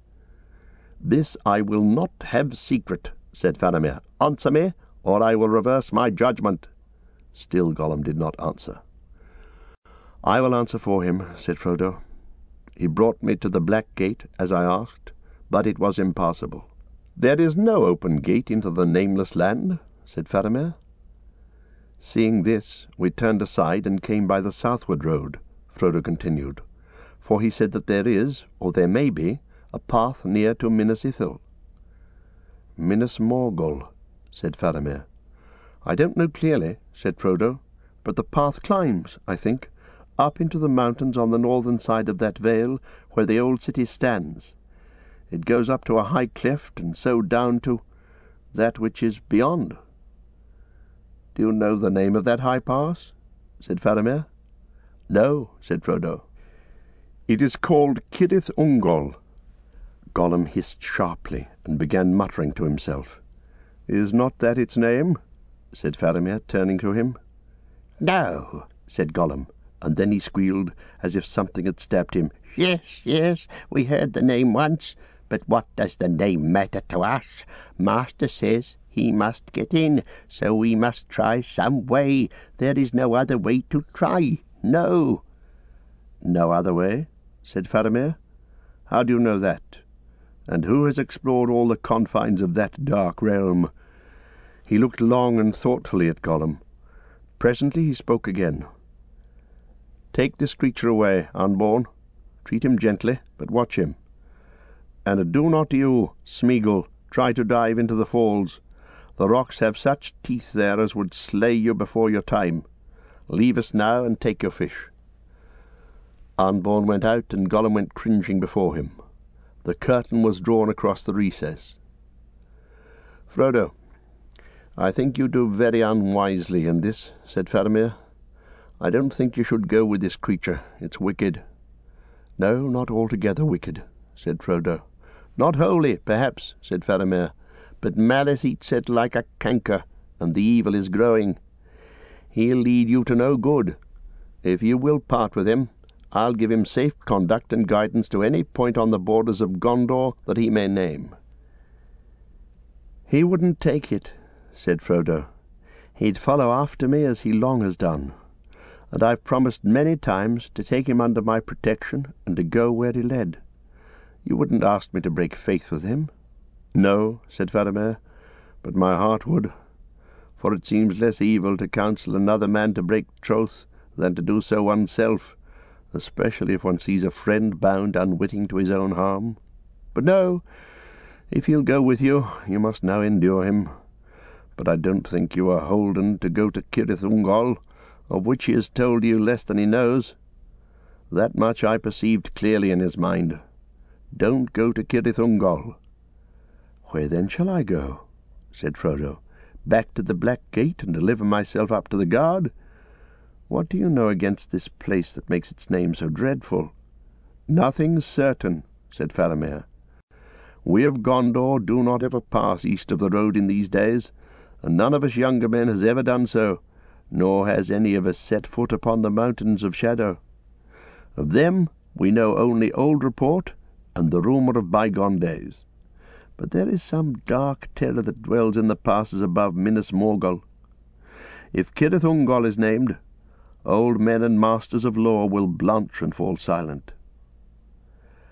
"This I will not have secret," said Faramir. "Answer me, or I will reverse my judgment." Still Gollum did not answer. "I will answer for him," said Frodo. "He brought me to the Black Gate, as I asked, but it was impassable." "There is no open gate into the Nameless Land," said Faramir. "Seeing this, we turned aside and came by the southward road," Frodo continued, "for he said that there is, or there may be, a path near to Minas Ithil." "Minas Morgul," said Faramir. "I don't know clearly," said Frodo, "but the path climbs, I think, up into the mountains on the northern side of that vale where the old city stands. It goes up to a high cleft, and so down to that which is beyond." "Do you know the name of that high pass?" said Faramir. "No," said Frodo. "It is called Cirith Ungol." Gollum hissed sharply and began muttering to himself. "Is not that its name?" said Faramir, turning to him. "No," said Gollum, and then he squealed as if something had stabbed him. Yes, we heard the name once, but what does the name matter to us? Master says he must get in, so we must try some way. There is no other way to try. No." "No other way?" said Faramir. "How do you know that? And who has explored all the confines of that dark realm?" He looked long and thoughtfully at Gollum. Presently he spoke again. "Take this creature away, unborn. Treat him gently, but watch him. And do not you, Smeagol, try to dive into the falls. The rocks have such teeth there as would slay you before your time. Leave us now and take your fish." Unborn went out, and Gollum went cringing before him. The curtain was drawn across the recess. "Frodo, I think you do very unwisely in this," said Faramir. "I don't think you should go with this creature. It's wicked." "No, not altogether wicked," said Frodo. "Not wholly, perhaps," said Faramir, "but malice eats it like a canker, and the evil is growing. He'll lead you to no good. If you will part with him, I'll give him safe conduct and guidance to any point on the borders of Gondor that he may name." "He wouldn't take it," said Frodo. "He'd follow after me as he long has done, and I've promised many times to take him under my protection and to go where he led. You wouldn't ask me to break faith with him?" "No," said Faramir, "but my heart would, for it seems less evil to counsel another man to break troth than to do so oneself, especially if one sees a friend bound unwitting to his own harm. But no, if he'll go with you, you must now endure him. But I don't think you are holden to go to Cirith Ungol, of which he has told you less than he knows. That much I perceived clearly in his mind. Don't go to Cirith Ungol." "Where then shall I go?" said Frodo. "Back to the Black Gate and deliver myself up to the guard? What do you know against this place that makes its name so dreadful?" "Nothing certain," said Faramir. "We of Gondor do not ever pass east of the road in these days, and none of us younger men has ever done so, nor has any of us set foot upon the mountains of shadow. Of them we know only old report and the rumour of bygone days. But there is some dark terror that dwells in the passes above Minas Morgul. If Cirith Ungol is named, old men and masters of lore will blanch and fall silent."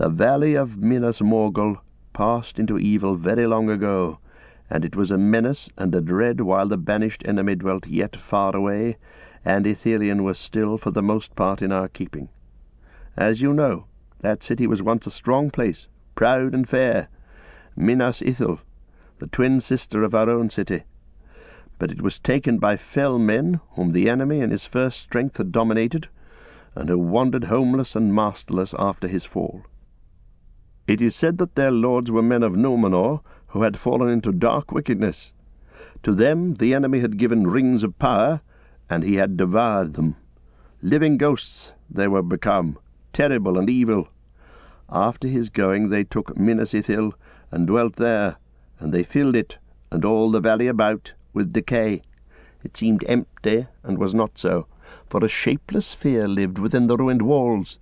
The valley of Minas Morgul passed into evil very long ago, and it was a menace and a dread while the banished enemy dwelt yet far away, and Ithilien was still for the most part in our keeping. As you know, that city was once a strong place, proud and fair, Minas Ithil, the twin sister of our own city. But it was taken by fell men whom the enemy in his first strength had dominated, and who wandered homeless and masterless after his fall. It is said that their lords were men of Numenor who had fallen into dark wickedness. To them the enemy had given rings of power, and he had devoured them. Living ghosts they were become, terrible and evil. After his going they took Minas Ithil and dwelt there, and they filled it, and all the valley about, with decay. It seemed empty, and was not so, for a shapeless fear lived within the ruined walls.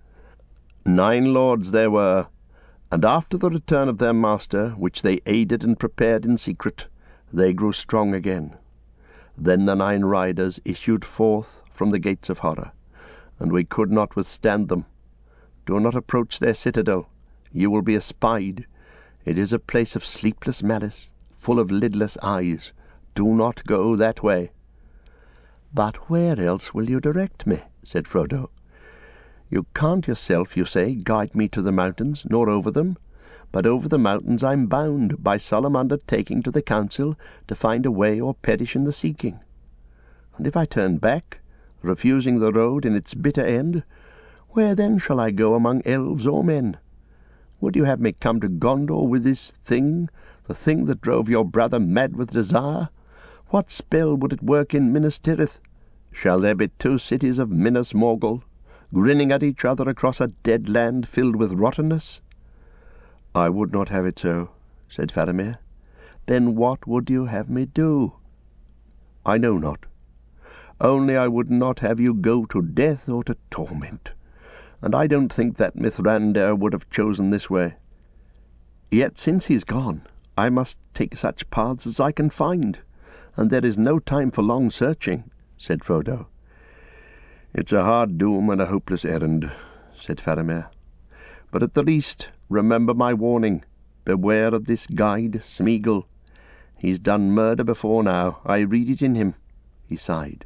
9 lords there were, and after the return of their master, which they aided and prepared in secret, they grew strong again. Then the 9 riders issued forth from the gates of horror, and we could not withstand them. Do not approach their citadel. You will be espied. It is a place of sleepless malice, full of lidless eyes. Do not go that way." "But where else will you direct me?" said Frodo. "You can't yourself, you say, guide me to the mountains, nor over them. But over the mountains I'm bound, by solemn undertaking to the council, to find a way or perish in the seeking. And if I turn back, refusing the road in its bitter end, where then shall I go among elves or men? Would you have me come to Gondor with this thing, the thing that drove your brother mad with desire? What spell would it work in Minas Tirith? Shall there be 2 cities of Minas Morgul, grinning at each other across a dead land filled with rottenness?" "I would not have it so," said Faramir. "Then what would you have me do?" "I know not. Only I would not have you go to death or to torment, and I don't think that Mithrandir would have chosen this way. Yet since he's gone, I must take such paths as I can find, and there is no time for long searching," said Frodo. "It's a hard doom and a hopeless errand," said Faramir. "But at the least remember my warning. Beware of this guide, Smeagol. He's done murder before now. I read it in him." He sighed.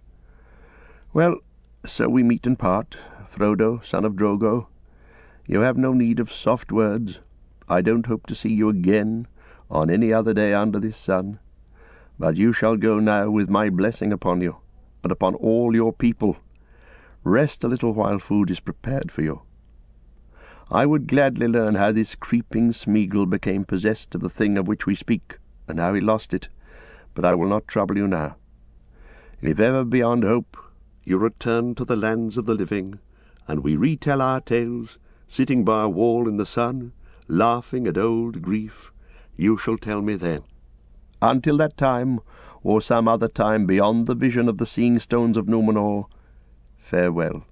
"Well, so we meet and part, Frodo, son of Drogo. You have no need of soft words. I don't hope to see you again on any other day under this sun. But you shall go now with my blessing upon you, and upon all your people. Rest a little while food is prepared for you. I would gladly learn how this creeping Smeagol became possessed of the thing of which we speak, and how he lost it, but I will not trouble you now. If ever beyond hope you return to the lands of the living, and we retell our tales, sitting by a wall in the sun, laughing at old grief, you shall tell me then. Until that time, or some other time beyond the vision of the seeing stones of Numenor, farewell."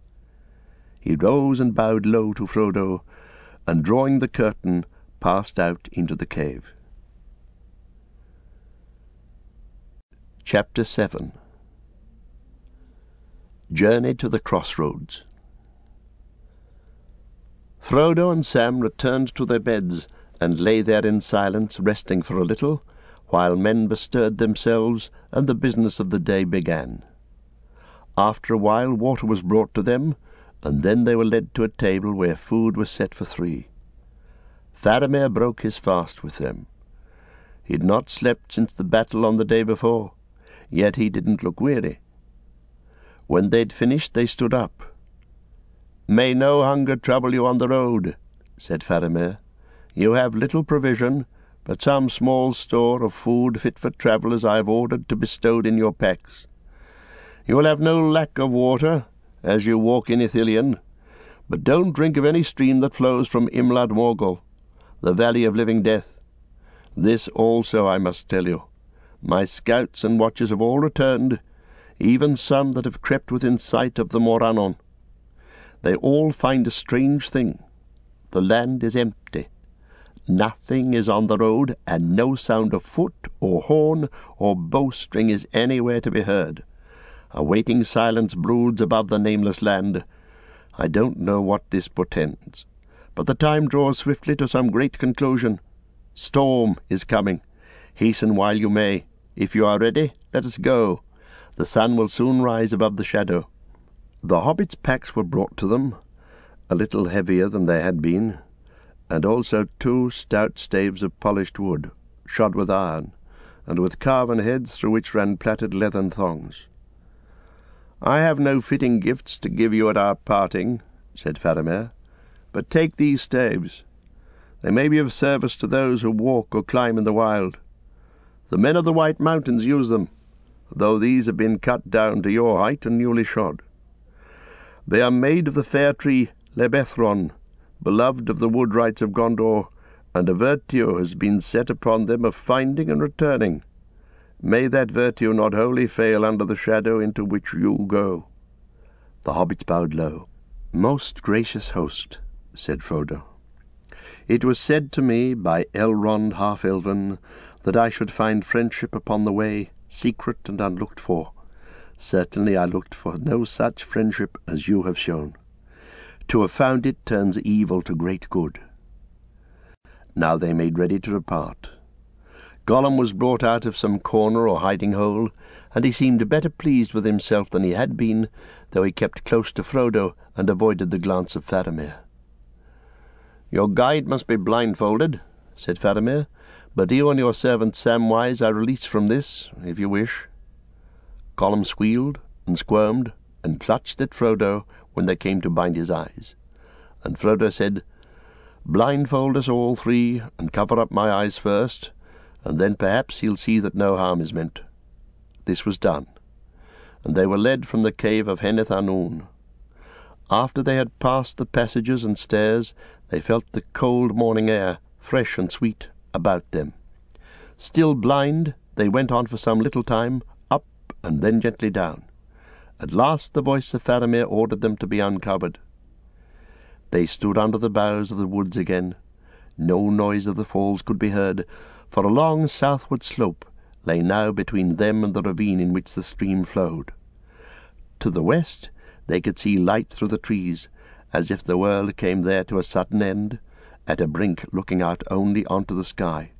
He rose and bowed low to Frodo, and drawing the curtain, passed out into the cave. Chapter 7. Journey to the Crossroads. Frodo and Sam returned to their beds, and lay there in silence, resting for a little, while men bestirred themselves, and the business of the day began. After a while water was brought to them, and then they were led to a table where food was set for 3. Faramir broke his fast with them. He had not slept since the battle on the day before, yet he didn't look weary. When they'd finished they stood up. "May no hunger trouble you on the road," said Faramir. "You have little provision, but some small store of food fit for travellers I have ordered to be bestowed in your packs. You will have no lack of water as you walk in Ithilien, but don't drink of any stream that flows from Imlad Morgul, the Valley of Living Death. This also I must tell you. My scouts and watchers have all returned, even some that have crept within sight of the Morannon. They all find a strange thing. The land is empty. Nothing is on the road, and no sound of foot or horn or bowstring is anywhere to be heard. A waiting silence broods above the nameless land. I don't know what this portends, but the time draws swiftly to some great conclusion. Storm is coming. Hasten while you may. If you are ready, let us go. The sun will soon rise above the shadow." The hobbits' packs were brought to them, a little heavier than they had been, and also 2 stout staves of polished wood, shod with iron, and with carven heads through which ran plaited leathern thongs. "I have no fitting gifts to give you at our parting," said Faramir, "but take these staves. They may be of service to those who walk or climb in the wild. The men of the White Mountains use them, though these have been cut down to your height and newly shod. They are made of the fair tree Lebethron, beloved of the woodwrights of Gondor, and a virtue has been set upon them of finding and returning. May that virtue not wholly fail under the shadow into which you go." The hobbits bowed low. "Most gracious host," said Frodo, "it was said to me by Elrond Half-Elven that I should find friendship upon the way, secret and unlooked for. Certainly I looked for no such friendship as you have shown. To have found it turns evil to great good." Now they made ready to depart. Gollum was brought out of some corner or hiding-hole, and he seemed better pleased with himself than he had been, though he kept close to Frodo and avoided the glance of Faramir. "Your guide must be blindfolded," said Faramir, "but you and your servant Samwise I release from this, if you wish." Gollum squealed and squirmed and clutched at Frodo when they came to bind his eyes, and Frodo said, "Blindfold us all 3 and cover up my eyes first, and then perhaps he'll see that no harm is meant." This was done, and they were led from the cave of Henneth Annwn. After they had passed the passages and stairs, they felt the cold morning air, fresh and sweet, about them. Still blind, they went on for some little time, up and then gently down. At last the voice of Faramir ordered them to be uncovered. They stood under the boughs of the woods again. No noise of the falls could be heard, for a long southward slope lay now between them and the ravine in which the stream flowed. To the west they could see light through the trees, as if the world came there to a sudden end, at a brink looking out only onto the sky.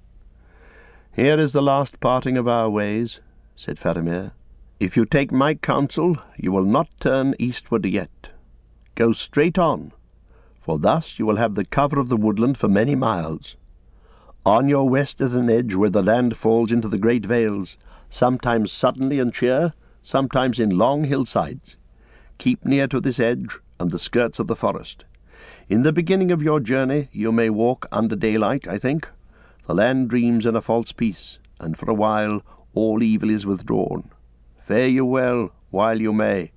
"Here is the last parting of our ways," said Faramir. "If you take my counsel, you will not turn eastward yet. Go straight on, for thus you will have the cover of the woodland for many miles. On your west is an edge where the land falls into the great vales, sometimes suddenly and sheer, sometimes in long hillsides. Keep near to this edge and the skirts of the forest. In the beginning of your journey you may walk under daylight, I think. The land dreams in a false peace, and for a while all evil is withdrawn. Fare you well while you may."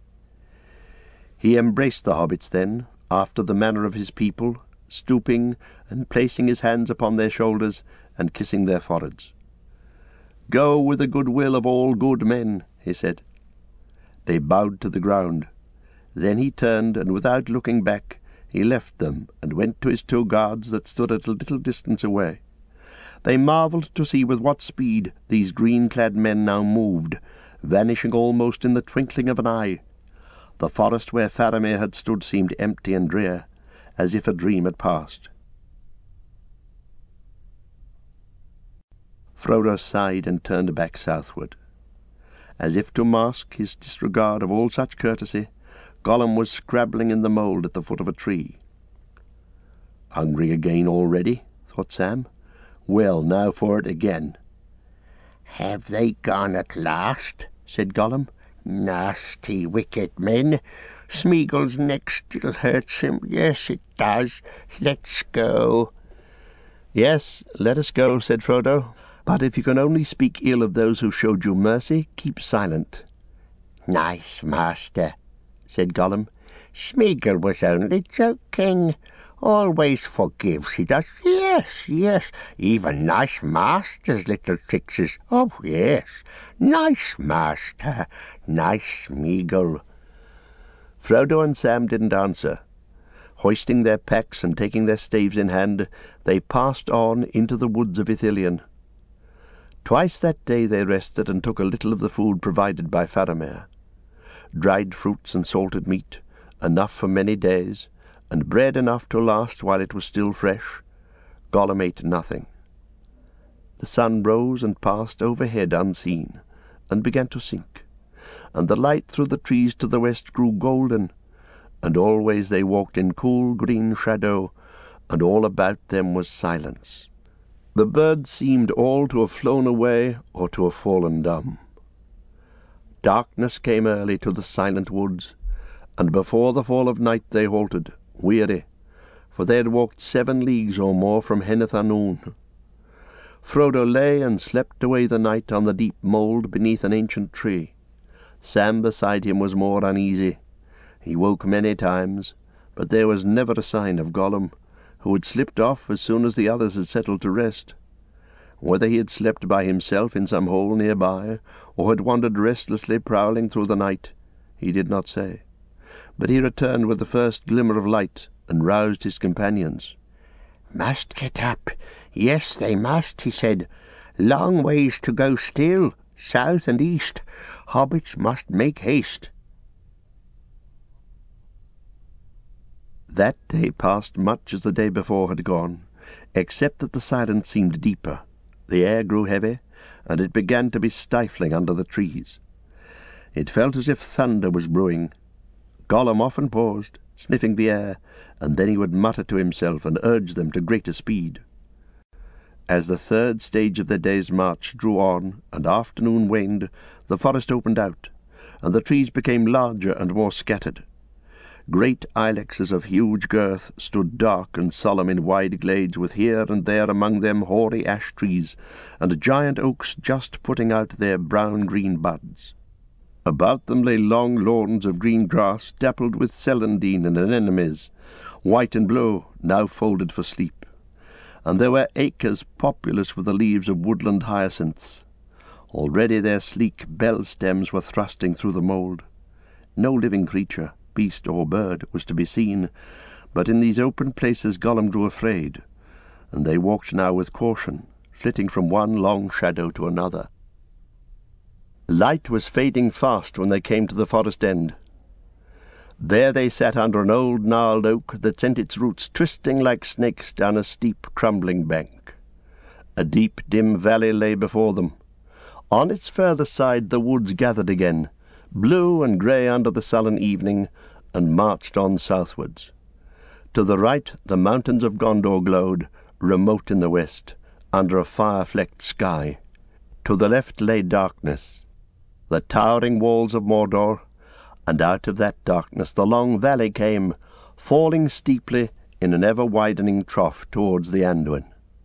He embraced the hobbits then, after the manner of his people, stooping and placing his hands upon their shoulders and kissing their foreheads. "Go with the good will of all good men," he said. They bowed to the ground. Then he turned, and without looking back, he left them and went to his 2 guards that stood at a little distance away. They marvelled to see with what speed these green-clad men now moved, vanishing almost in the twinkling of an eye. The forest where Faramir had stood seemed empty and drear, as if a dream had passed. Frodo sighed and turned back southward. As if to mask his disregard of all such courtesy, Gollum was scrabbling in the mould at the foot of a tree. "Hungry again already?" thought Sam. "Well, now for it again." "Have they gone at last?" said Gollum. "Nasty, wicked men. Smeagol's neck still hurts him. Yes, it does. Let's go." "Yes, let us go," said Frodo. "But if you can only speak ill of those who showed you mercy, keep silent." "Nice master," said Gollum. "Smeagol was only joking. Always forgives, he does. Yes, yes. Even nice master's little tricks is. Oh, yes. Nice master. Nice Smeagol." Frodo and Sam didn't answer. Hoisting their packs and taking their staves in hand, they passed on into the woods of Ithilien. Twice that day they rested and took a little of the food provided by Faramir. Dried fruits and salted meat, enough for many days, and bread enough to last while it was still fresh, Gollum ate nothing. The sun rose and passed overhead unseen, and began to sink, and the light through the trees to the west grew golden, and always they walked in cool green shadow, and all about them was silence. The birds seemed all to have flown away or to have fallen dumb. Darkness came early to the silent woods, and before the fall of night they halted, weary, for they had walked 7 leagues or more from Henneth Annwn. Frodo lay and slept away the night on the deep mould beneath an ancient tree. Sam beside him was more uneasy. He woke many times, but there was never a sign of Gollum, who had slipped off as soon as the others had settled to rest. Whether he had slept by himself in some hole near by, or had wandered restlessly prowling through the night, he did not say. But he returned with the first glimmer of light, and roused his companions. "Must get up. Yes, they must," he said. "Long ways to go still, south and east. Hobbits must make haste." That day passed much as the day before had gone, except that the silence seemed deeper. The air grew heavy, and it began to be stifling under the trees. It felt as if thunder was brewing. Gollum often paused, sniffing the air, and then he would mutter to himself and urge them to greater speed. As the third stage of their day's march drew on, and afternoon waned, the forest opened out, and the trees became larger and more scattered. Great ilexes of huge girth stood dark and solemn in wide glades, with here and there among them hoary ash trees, and giant oaks just putting out their brown-green buds. About them lay long lawns of green grass, dappled with celandine and anemones, white and blue, now folded for sleep. And there were acres populous with the leaves of woodland hyacinths. Already their sleek bell stems were thrusting through the mould. No living creature, beast or bird, was to be seen, but in these open places Gollum grew afraid, and they walked now with caution, flitting from one long shadow to another. Light was fading fast when they came to the forest end. There they sat under an old gnarled oak that sent its roots twisting like snakes down a steep, crumbling bank. A deep, dim valley lay before them. On its further side the woods gathered again, blue and grey under the sullen evening, and marched on southwards. To the right the mountains of Gondor glowed, remote in the west, under a fire-flecked sky. To the left lay darkness, the towering walls of Mordor, and out of that darkness the long valley came, falling steeply in an ever-widening trough towards the Anduin.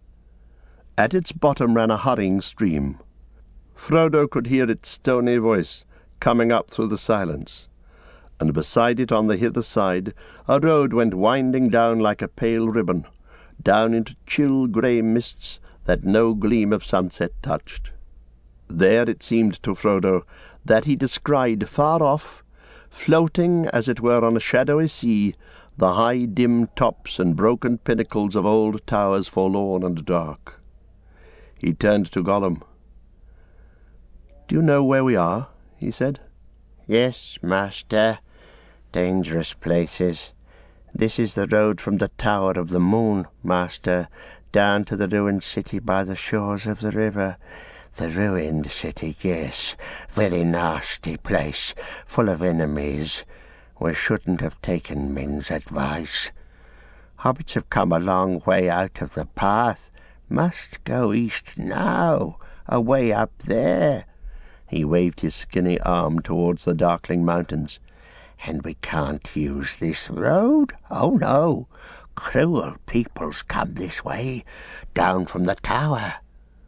At its bottom ran a hurrying stream. Frodo could hear its stony voice coming up through the silence, and beside it on the hither side a road went winding down like a pale ribbon, down into chill grey mists that no gleam of sunset touched. There it seemed to Frodo that he descried far off, floating as it were on a shadowy sea, the high dim tops and broken pinnacles of old towers forlorn and dark. He turned to Gollum. "Do you know where we are?" he said. "Yes, master. Dangerous places. This is the road from the Tower of the Moon, master, down to the ruined city by the shores of the river. The ruined city, yes. Very nasty place, full of enemies. We shouldn't have taken men's advice. Hobbits have come a long way out of the path. Must go east now, away up there." He waved his skinny arm towards the darkling mountains. "And we can't use this road. Oh, no. Cruel peoples come this way, down from the tower."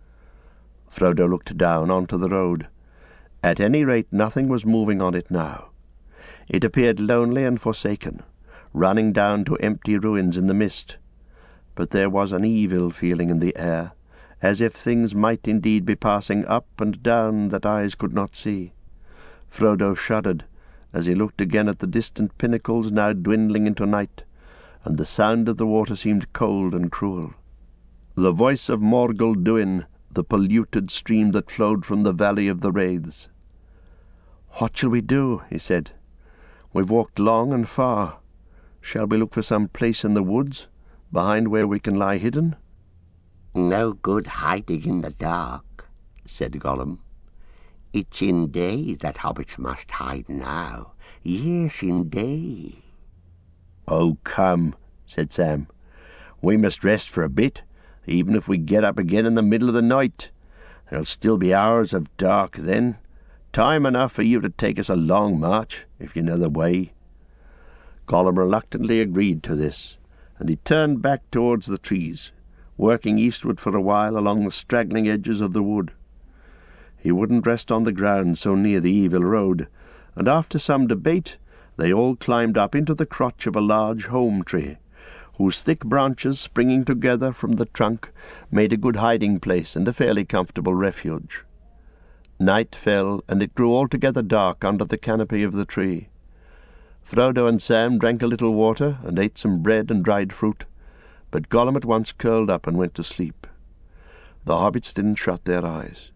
Frodo looked down onto the road. At any rate, nothing was moving on it now. It appeared lonely and forsaken, running down to empty ruins in the mist. But there was an evil feeling in the air, as if things might indeed be passing up and down that eyes could not see. Frodo shuddered as he looked again at the distant pinnacles now dwindling into night, and the sound of the water seemed cold and cruel. The voice of Morgul Duin, the polluted stream that flowed from the Valley of the Wraiths. "What shall we do?" he said. "We've walked long and far. Shall we look for some place in the woods, behind where we can lie hidden?" "No good hiding in the dark," said Gollum. "It's in day that hobbits must hide now. Yes, in day." "Oh, come," said Sam. "We must rest for a bit, even if we get up again in the middle of the night. There'll still be hours of dark then. Time enough for you to take us a long march, if you know the way." Gollum reluctantly agreed to this, and he turned back towards the trees, working eastward for a while along the straggling edges of the wood. He wouldn't rest on the ground so near the evil road, and after some debate they all climbed up into the crotch of a large holm tree, whose thick branches springing together from the trunk made a good hiding place and a fairly comfortable refuge. Night fell, and it grew altogether dark under the canopy of the tree. Frodo and Sam drank a little water and ate some bread and dried fruit, but Gollum at once curled up and went to sleep. The hobbits didn't shut their eyes.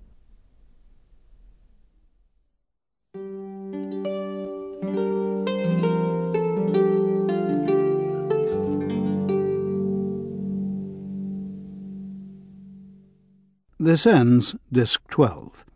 This ends Disc 12.